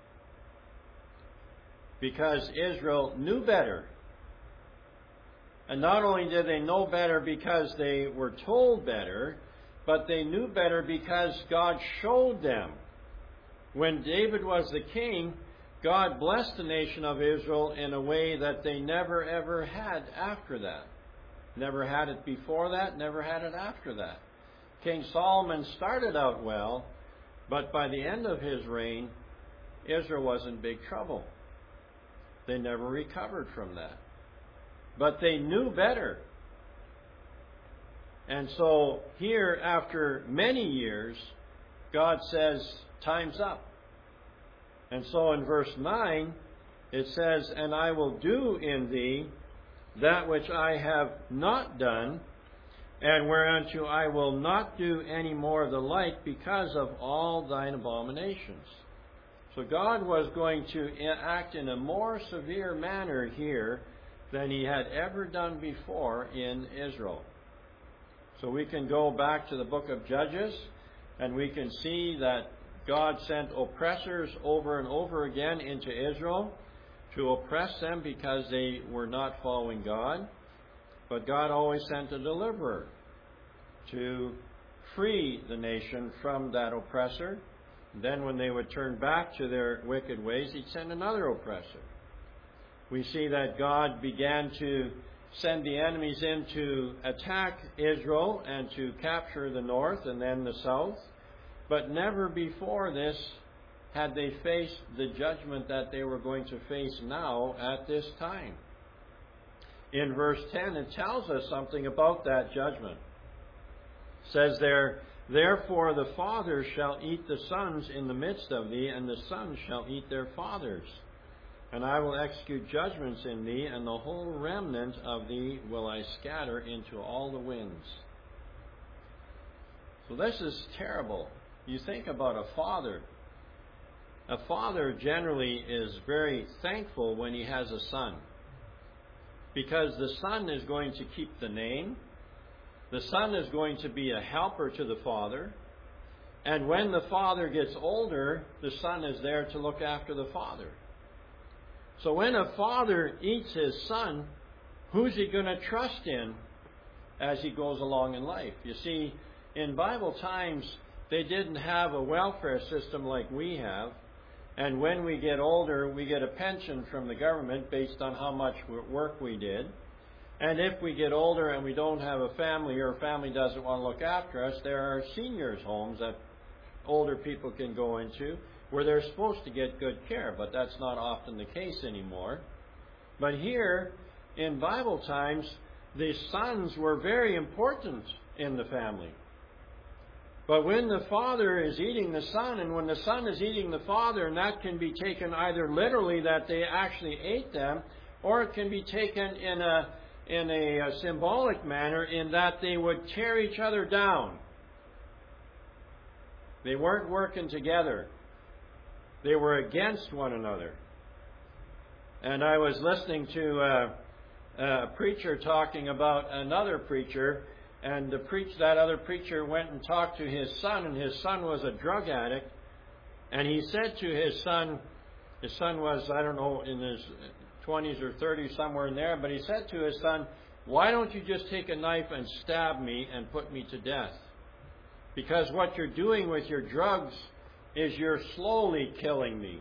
S2: because Israel knew better. And not only did they know better because they were told better, but they knew better because God showed them. When David was the king, God blessed the nation of Israel in a way that they never ever had after that. Never had it before that, never had it after that. King Solomon started out well, but by the end of his reign, Israel was in big trouble. They never recovered from that. But they knew better. And so here, after many years, God says, time's up. And so in verse 9, it says, "And I will do in thee that which I have not done, and whereunto I will not do any more of the like, because of all thine abominations." So God was going to act in a more severe manner here than he had ever done before in Israel. So we can go back to the book of Judges, and we can see that God sent oppressors over and over again into Israel to oppress them because they were not following God. But God always sent a deliverer to free the nation from that oppressor. Then when they would turn back to their wicked ways, he'd send another oppressor. We see that God began to send the enemies in to attack Israel and to capture the north and then the south. But never before this had they faced the judgment that they were going to face now at this time. In verse 10, it tells us something about that judgment. It says there, "Therefore the fathers shall eat the sons in the midst of thee, and the sons shall eat their fathers. And I will execute judgments in thee, and the whole remnant of thee will I scatter into all the winds." So this is terrible. You think about a father. A father generally is very thankful when he has a son, because the son is going to keep the name. The son is going to be a helper to the father. And when the father gets older, the son is there to look after the father. So when a father eats his son, who's he going to trust in as he goes along in life? You see, in Bible times, they didn't have a welfare system like we have. And when we get older, we get a pension from the government based on how much work we did. And if we get older and we don't have a family, or a family doesn't want to look after us, there are seniors' homes that older people can go into where they're supposed to get good care, but that's not often the case anymore. But here, in Bible times, the sons were very important in the family. But when the father is eating the son, and when the son is eating the father, and that can be taken either literally that they actually ate them, or it can be taken in a symbolic manner in that they would tear each other down. They weren't working together. They were against one another. And I was listening to a preacher talking about another preacher, and that other preacher went and talked to his son, and his son was a drug addict. And he said to his son was, I don't know, in his 20s or 30s, somewhere in there, but he said to his son, "Why don't you just take a knife and stab me and put me to death? Because what you're doing with your drugs is you're slowly killing me.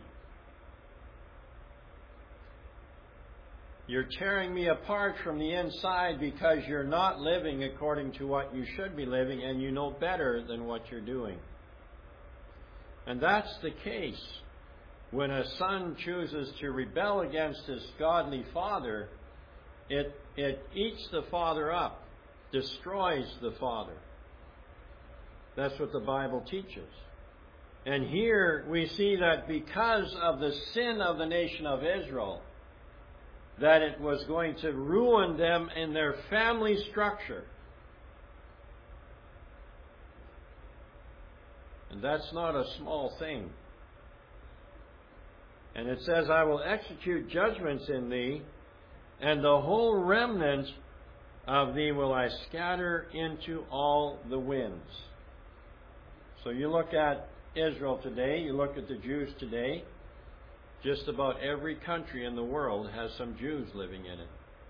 S2: You're tearing me apart from the inside because you're not living according to what you should be living, and you know better than what you're doing." And that's the case. When a son chooses to rebel against his godly father, it eats the father up, destroys the father. That's what the Bible teaches. And here we see that because of the sin of the nation of Israel, that it was going to ruin them in their family structure. And that's not a small thing. And it says, "I will execute judgments in thee, and the whole remnant of thee will I scatter into all the winds." So you look at Israel today, you look at the Jews today, just about every country in the world has some Jews living in it.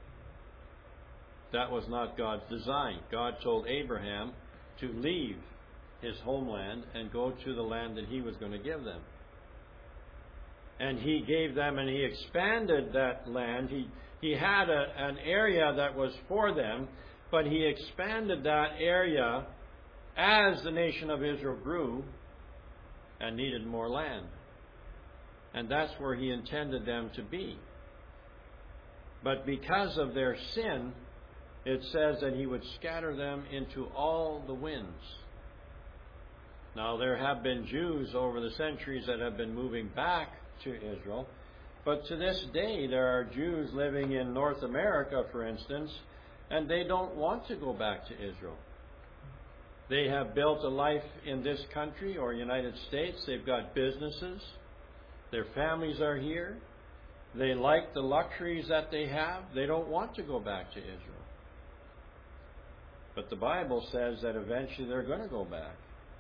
S2: That was not God's design. God told Abraham to leave his homeland and go to the land that he was going to give them. And he gave them, and he expanded that land. He had an area that was for them, but he expanded that area as the nation of Israel grew and needed more land. And that's where he intended them to be. But because of their sin, it says that he would scatter them into all the winds. Now, there have been Jews over the centuries that have been moving back to Israel. But to this day, there are Jews living in North America, for instance, and they don't want to go back to Israel. They have built a life in this country or United States. They've got businesses. Their families are here. They like the luxuries that they have. They don't want to go back to Israel. But the Bible says that eventually they're going to go back.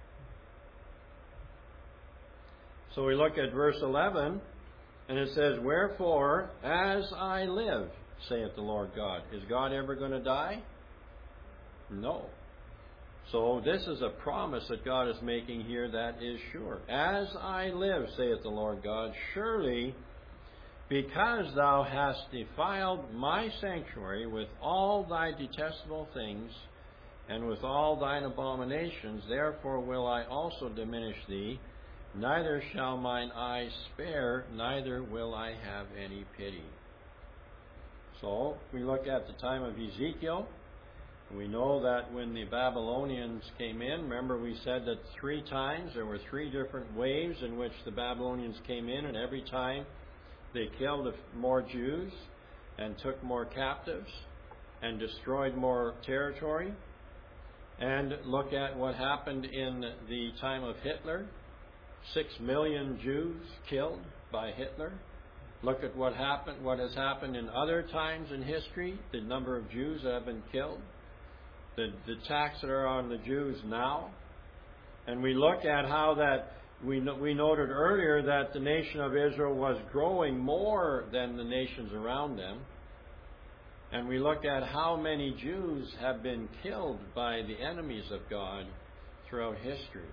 S2: So we look at verse 11, and it says, "Wherefore, as I live, saith the Lord God." Is God ever going to die? No. So this is a promise that God is making here that is sure. "As I live, saith the Lord God, surely because thou hast defiled my sanctuary with all thy detestable things and with all thine abominations, therefore will I also diminish thee. Neither shall mine eye spare, neither will I have any pity." So, we look at the time of Ezekiel. We know that when the Babylonians came in, remember we said that 3 times, there were 3 different waves in which the Babylonians came in, and every time they killed more Jews and took more captives and destroyed more territory. And look at what happened in the time of Hitler. 6 million Jews killed by Hitler. Look at what has happened in other times in history, the number of Jews that have been killed, the attacks that are on the Jews now. And we look at how that, we noted earlier that the nation of Israel was growing more than the nations around them. And we look at how many Jews have been killed by the enemies of God throughout history.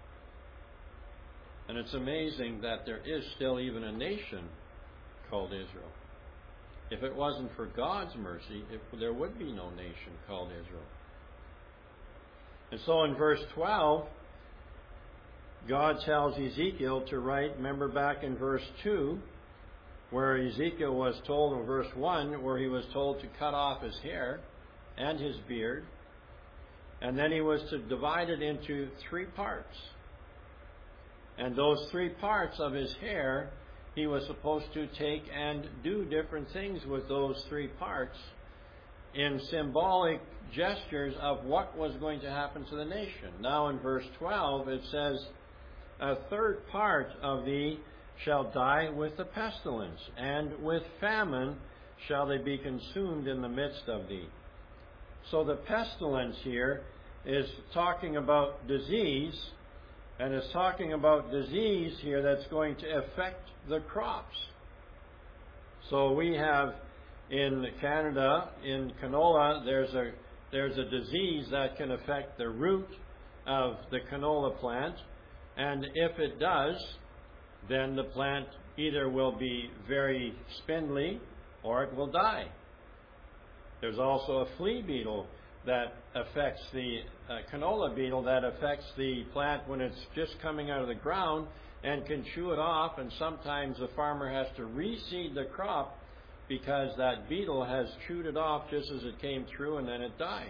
S2: And it's amazing that there is still even a nation called Israel. If it wasn't for God's mercy, there would be no nation called Israel. And so in verse 12, God tells Ezekiel to write, remember back in verse 2, where Ezekiel was told in verse 1, where he was told to cut off his hair and his beard. And then he was to divide it into 3 parts. And those 3 parts of his hair, he was supposed to take and do different things with those 3 parts in symbolic gestures of what was going to happen to the nation. Now in verse 12 it says, "A third part of thee shall die with the pestilence, and with famine shall they be consumed in the midst of thee." So the pestilence here is talking about disease, and it's talking about disease here that's going to affect the crops. So we have in Canada, in canola, there's a disease that can affect the root of the canola plant, and if it does, then the plant either will be very spindly or it will die. There's also a flea beetle that affects the canola beetle that affects the plant when it's just coming out of the ground and can chew it off, and sometimes the farmer has to reseed the crop because that beetle has chewed it off just as it came through, and then it dies.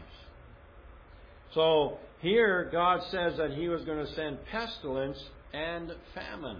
S2: So here God says that he was going to send pestilence and famine.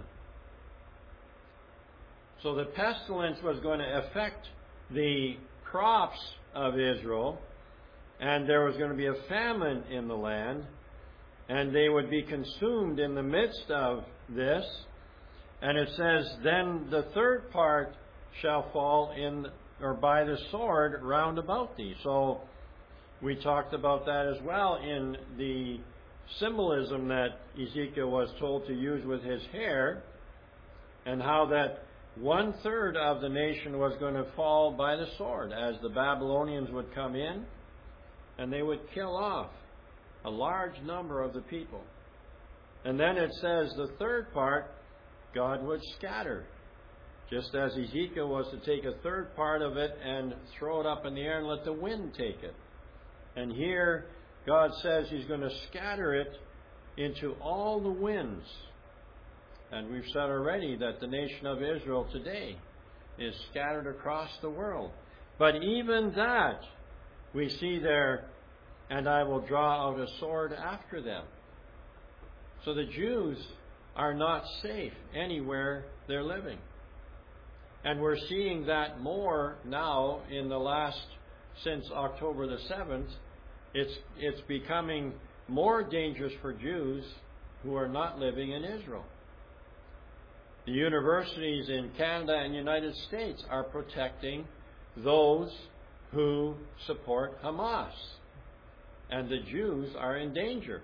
S2: So the pestilence was going to affect the crops of Israel, and there was going to be a famine in the land, and they would be consumed in the midst of this. And it says, "Then the third part shall fall in, or by the sword round about thee." So we talked about that as well in the symbolism that Ezekiel was told to use with his hair, and how that 1/3 of the nation was going to fall by the sword as the Babylonians would come in and they would kill off a large number of the people. And then it says the third part, God would scatter. Just as Ezekiel was to take a third part of it and throw it up in the air and let the wind take it. And here God says he's going to scatter it into all the winds. And we've said already that the nation of Israel today is scattered across the world. But even that, we see there, "And I will draw out a sword after them." So the Jews are not safe anywhere they're living. And we're seeing that more now in the last, since October the 7th. It's becoming more dangerous for Jews who are not living in Israel. The universities in Canada and United States are protecting those who support Hamas. And the Jews are in danger.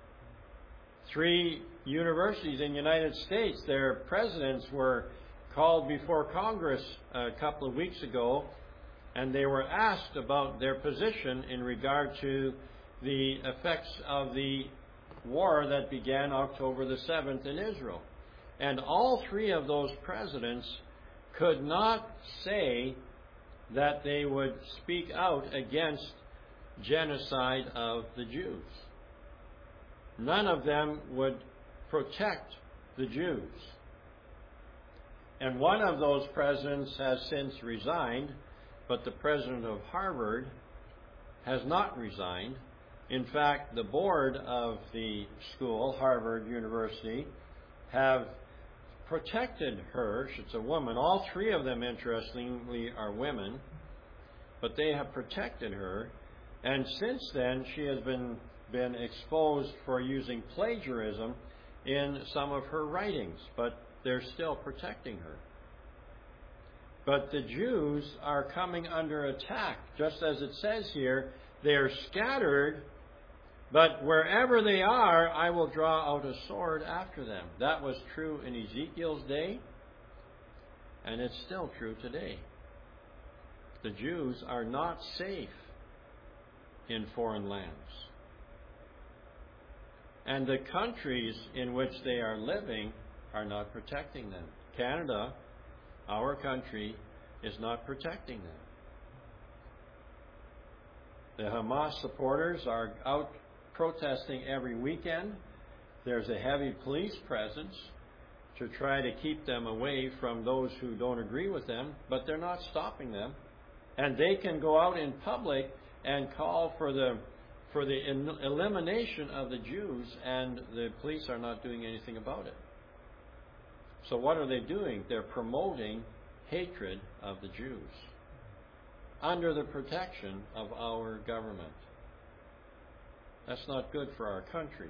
S2: 3 universities in the United States, their presidents were called before Congress a couple of weeks ago, and they were asked about their position in regard to the effects of the war that began October the 7th in Israel. And all 3 of those presidents could not say that they would speak out against genocide of the Jews. None of them would protect the Jews. And one of those presidents has since resigned, but the president of Harvard has not resigned. In fact, the board of the school, Harvard University, have protected her. She's a woman. All 3 of them, interestingly, are women, but they have protected her. And since then, she has been exposed for using plagiarism in some of her writings, but they're still protecting her. But the Jews are coming under attack. Just as it says here, they are scattered, but wherever they are, I will draw out a sword after them. That was true in Ezekiel's day, and it's still true today. The Jews are not safe in foreign lands. And the countries in which they are living are not protecting them. Canada, our country, is not protecting them. The Hamas supporters are out protesting every weekend. There's a heavy police presence to try to keep them away from those who don't agree with them, but they're not stopping them. And they can go out in public and call for for the elimination of the Jews, and the police are not doing anything about it. So what are they doing? They're promoting hatred of the Jews under the protection of our government. That's not good for our country.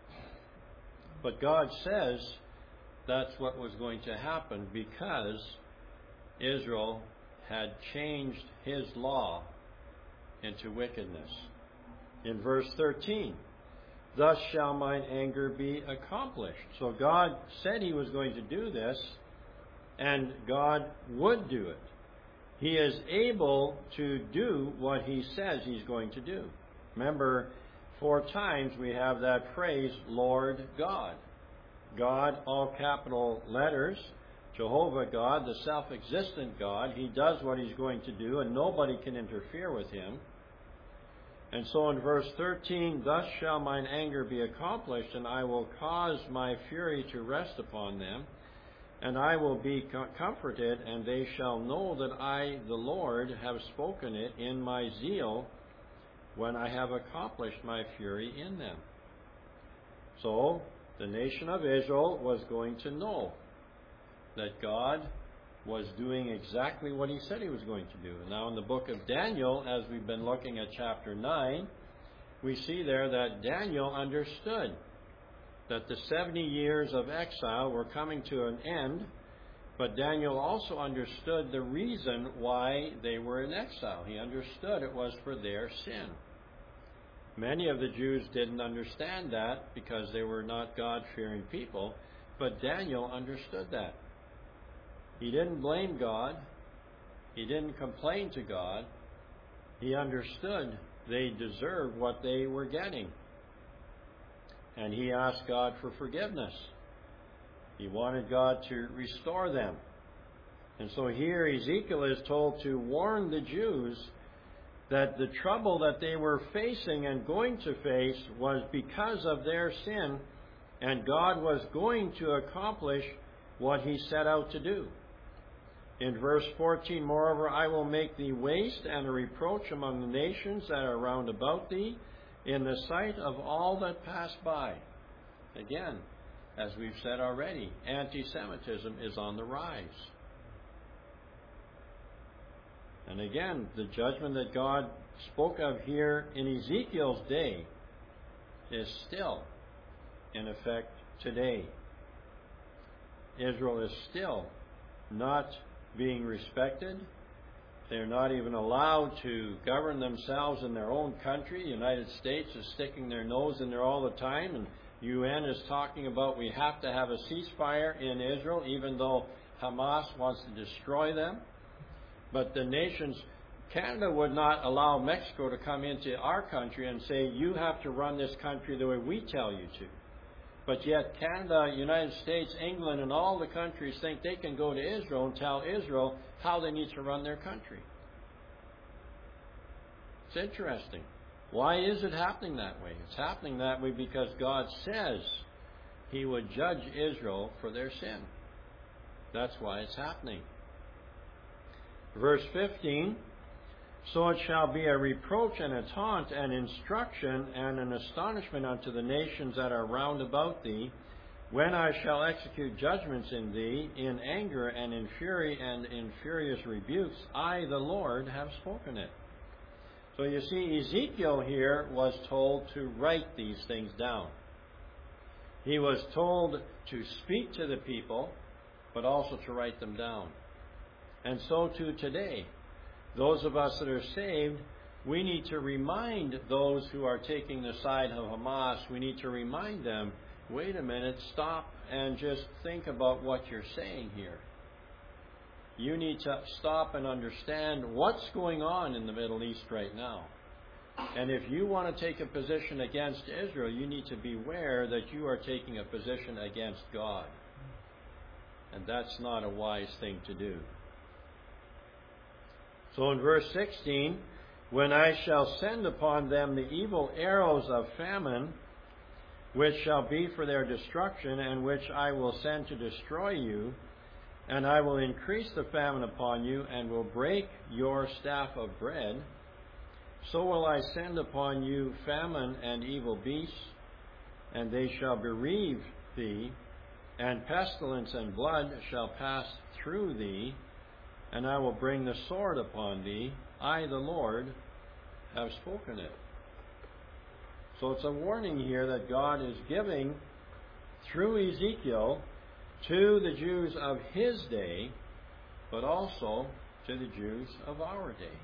S2: But God says that's what was going to happen because Israel had changed His law into wickedness. In verse 13, thus shall mine anger be accomplished. So God said He was going to do this, and God would do it. He is able to do what He says He's going to do. Remember, 4 times we have that phrase, Lord God. God, all capital letters. Jehovah God, the self-existent God. He does what He's going to do, and nobody can interfere with Him. And so in verse 13, thus shall mine anger be accomplished, and I will cause my fury to rest upon them, and I will be comforted, and they shall know that I, the Lord, have spoken it in my zeal, when I have accomplished my fury in them. So, the nation of Israel was going to know that God was doing exactly what He said He was going to do. And now in the book of Daniel, as we've been looking at chapter 9, we see there that Daniel understood that the 70 years of exile were coming to an end, but Daniel also understood the reason why they were in exile. He understood it was for their sin. Many of the Jews didn't understand that because they were not God-fearing people, but Daniel understood that. He didn't blame God. He didn't complain to God. He understood they deserved what they were getting. And he asked God for forgiveness. He wanted God to restore them. And so here Ezekiel is told to warn the Jews that the trouble that they were facing and going to face was because of their sin, and God was going to accomplish what He set out to do. In verse 14, moreover, I will make thee waste and a reproach among the nations that are round about thee, in the sight of all that pass by. Again, as we've said already, anti-Semitism is on the rise. And again, the judgment that God spoke of here in Ezekiel's day is still in effect today. Israel is still not being respected. They're not even allowed to govern themselves in their own country. The United States is sticking their nose in there all the time, and UN is talking about we have to have a ceasefire in Israel, even though Hamas wants to destroy them. But the nations, Canada would not allow Mexico to come into our country and say, you have to run this country the way we tell you to. But yet Canada, United States, England, and all the countries think they can go to Israel and tell Israel how they need to run their country. It's interesting. Why is it happening that way? It's happening that way because God says He would judge Israel for their sin. That's why it's happening. Verse 15, so it shall be a reproach and a taunt and instruction and an astonishment unto the nations that are round about thee, when I shall execute judgments in thee, in anger and in fury and in furious rebukes, I, the Lord, have spoken it. So you see, Ezekiel here was told to write these things down. He was told to speak to the people, but also to write them down. And so too today, those of us that are saved, we need to remind those who are taking the side of Hamas, we need to remind them, wait a minute, stop and just think about what you're saying here. You need to stop and understand what's going on in the Middle East right now. And if you want to take a position against Israel, you need to beware that you are taking a position against God. And that's not a wise thing to do. So in verse 16, when I shall send upon them the evil arrows of famine, which shall be for their destruction, and which I will send to destroy you, and I will increase the famine upon you, and will break your staff of bread, So will I send upon you famine and evil beasts, and they shall bereave thee, and pestilence and blood shall pass through thee, and I will bring the sword upon thee. I, the Lord, have spoken it. So it's a warning here that God is giving through Ezekiel to the Jews of his day, but also to the Jews of our day.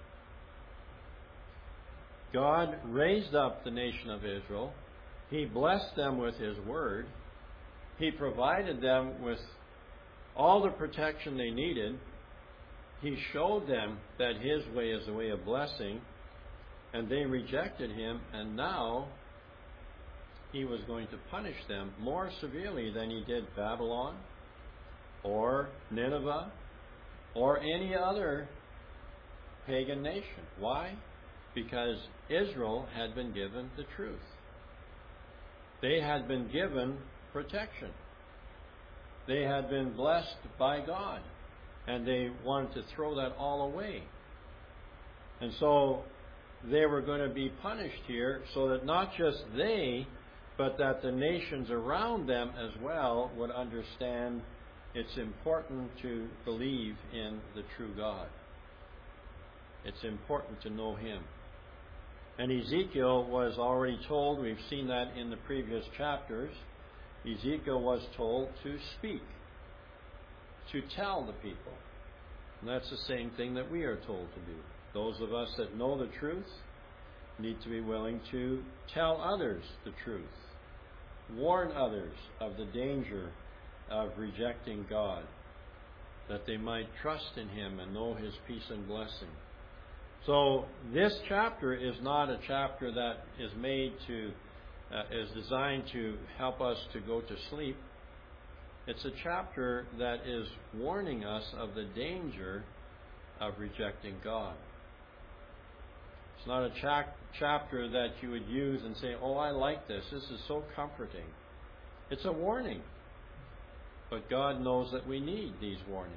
S2: God raised up the nation of Israel. He blessed them with His word. He provided them with all the protection they needed. He showed them that His way is the way of blessing, and they rejected Him, and now He was going to punish them more severely than He did Babylon or Nineveh or any other pagan nation. Why? Because Israel had been given the truth. They had been given protection. They had been blessed by God, and they wanted to throw that all away. And so they were going to be punished here, so that not just they, but that the nations around them as well would understand it's important to believe in the true God. It's important to know Him. And Ezekiel was already told, we've seen that in the previous chapters, Ezekiel was told to speak, to tell the people. And that's the same thing that we are told to do. Those of us that know the truth need to be willing to tell others the truth, warn others of the danger of rejecting God, that they might trust in Him and know His peace and blessing. So this chapter is not a chapter that is made to, is designed to help us to go to sleep. It's a chapter that is warning us of the danger of rejecting God. It's not a chapter that you would use and say, oh, I like this. This is so comforting. It's a warning. But God knows that we need these warnings.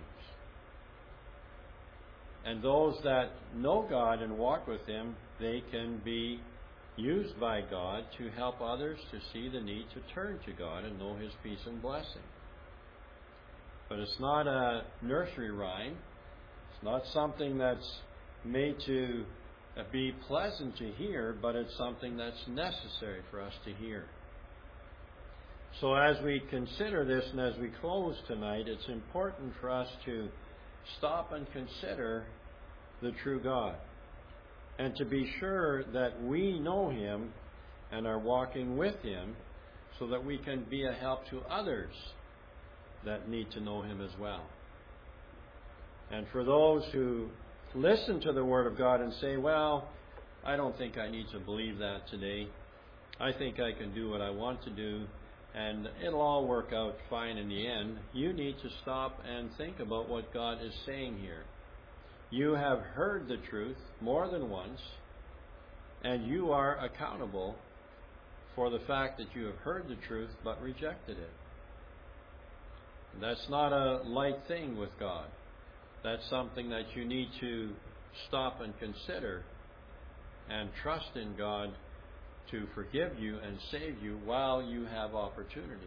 S2: And those that know God and walk with Him, they can be used by God to help others to see the need to turn to God and know His peace and blessing. But it's not a nursery rhyme. It's not something that's made to be pleasant to hear, but it's something that's necessary for us to hear. So as we consider this and as we close tonight, it's important for us to stop and consider the true God, and to be sure that we know Him and are walking with Him, so that we can be a help to others that need to know Him as well. And for those who listen to the Word of God and say, well, I don't think I need to believe that today. I think I can do what I want to do, and it'll all work out fine in the end. You need to stop and think about what God is saying here. You have heard the truth more than once, and you are accountable for the fact that you have heard the truth but rejected it. That's not a light thing with God. That's something that you need to stop and consider and trust in God to forgive you and save you while you have opportunity.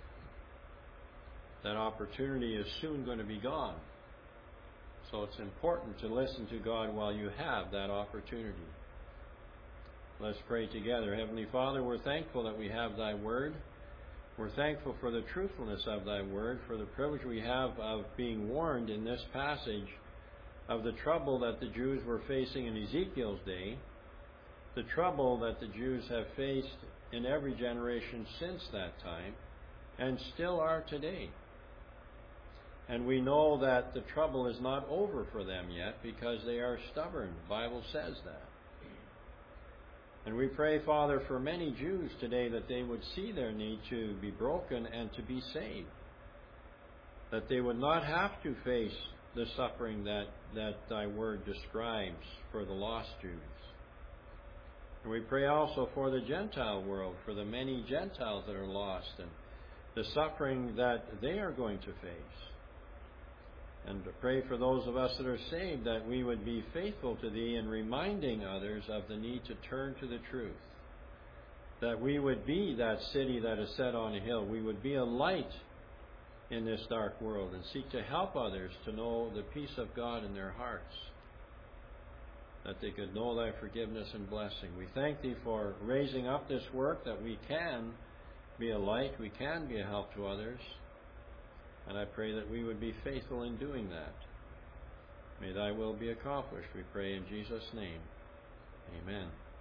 S2: That opportunity is soon going to be gone. So it's important to listen to God while you have that opportunity. Let's pray together. Heavenly Father, we're thankful that we have Thy Word. We're thankful for the truthfulness of Thy Word, for the privilege we have of being warned in this passage of the trouble that the Jews were facing in Ezekiel's day, the trouble that the Jews have faced in every generation since that time, and still are today. And we know that the trouble is not over for them yet because they are stubborn. The Bible says that. And we pray, Father, for many Jews today that they would see their need to be broken and to be saved. That they would not have to face the suffering that Thy Word describes for the lost Jews. And we pray also for the Gentile world, for the many Gentiles that are lost and the suffering that they are going to face. And to pray for those of us that are saved, that we would be faithful to Thee in reminding others of the need to turn to the truth. That we would be that city that is set on a hill. We would be a light in this dark world and seek to help others to know the peace of God in their hearts, that they could know Thy forgiveness and blessing. We thank Thee for raising up this work, that we can be a light, we can be a help to others, and I pray that we would be faithful in doing that. May Thy will be accomplished, we pray in Jesus' name. Amen.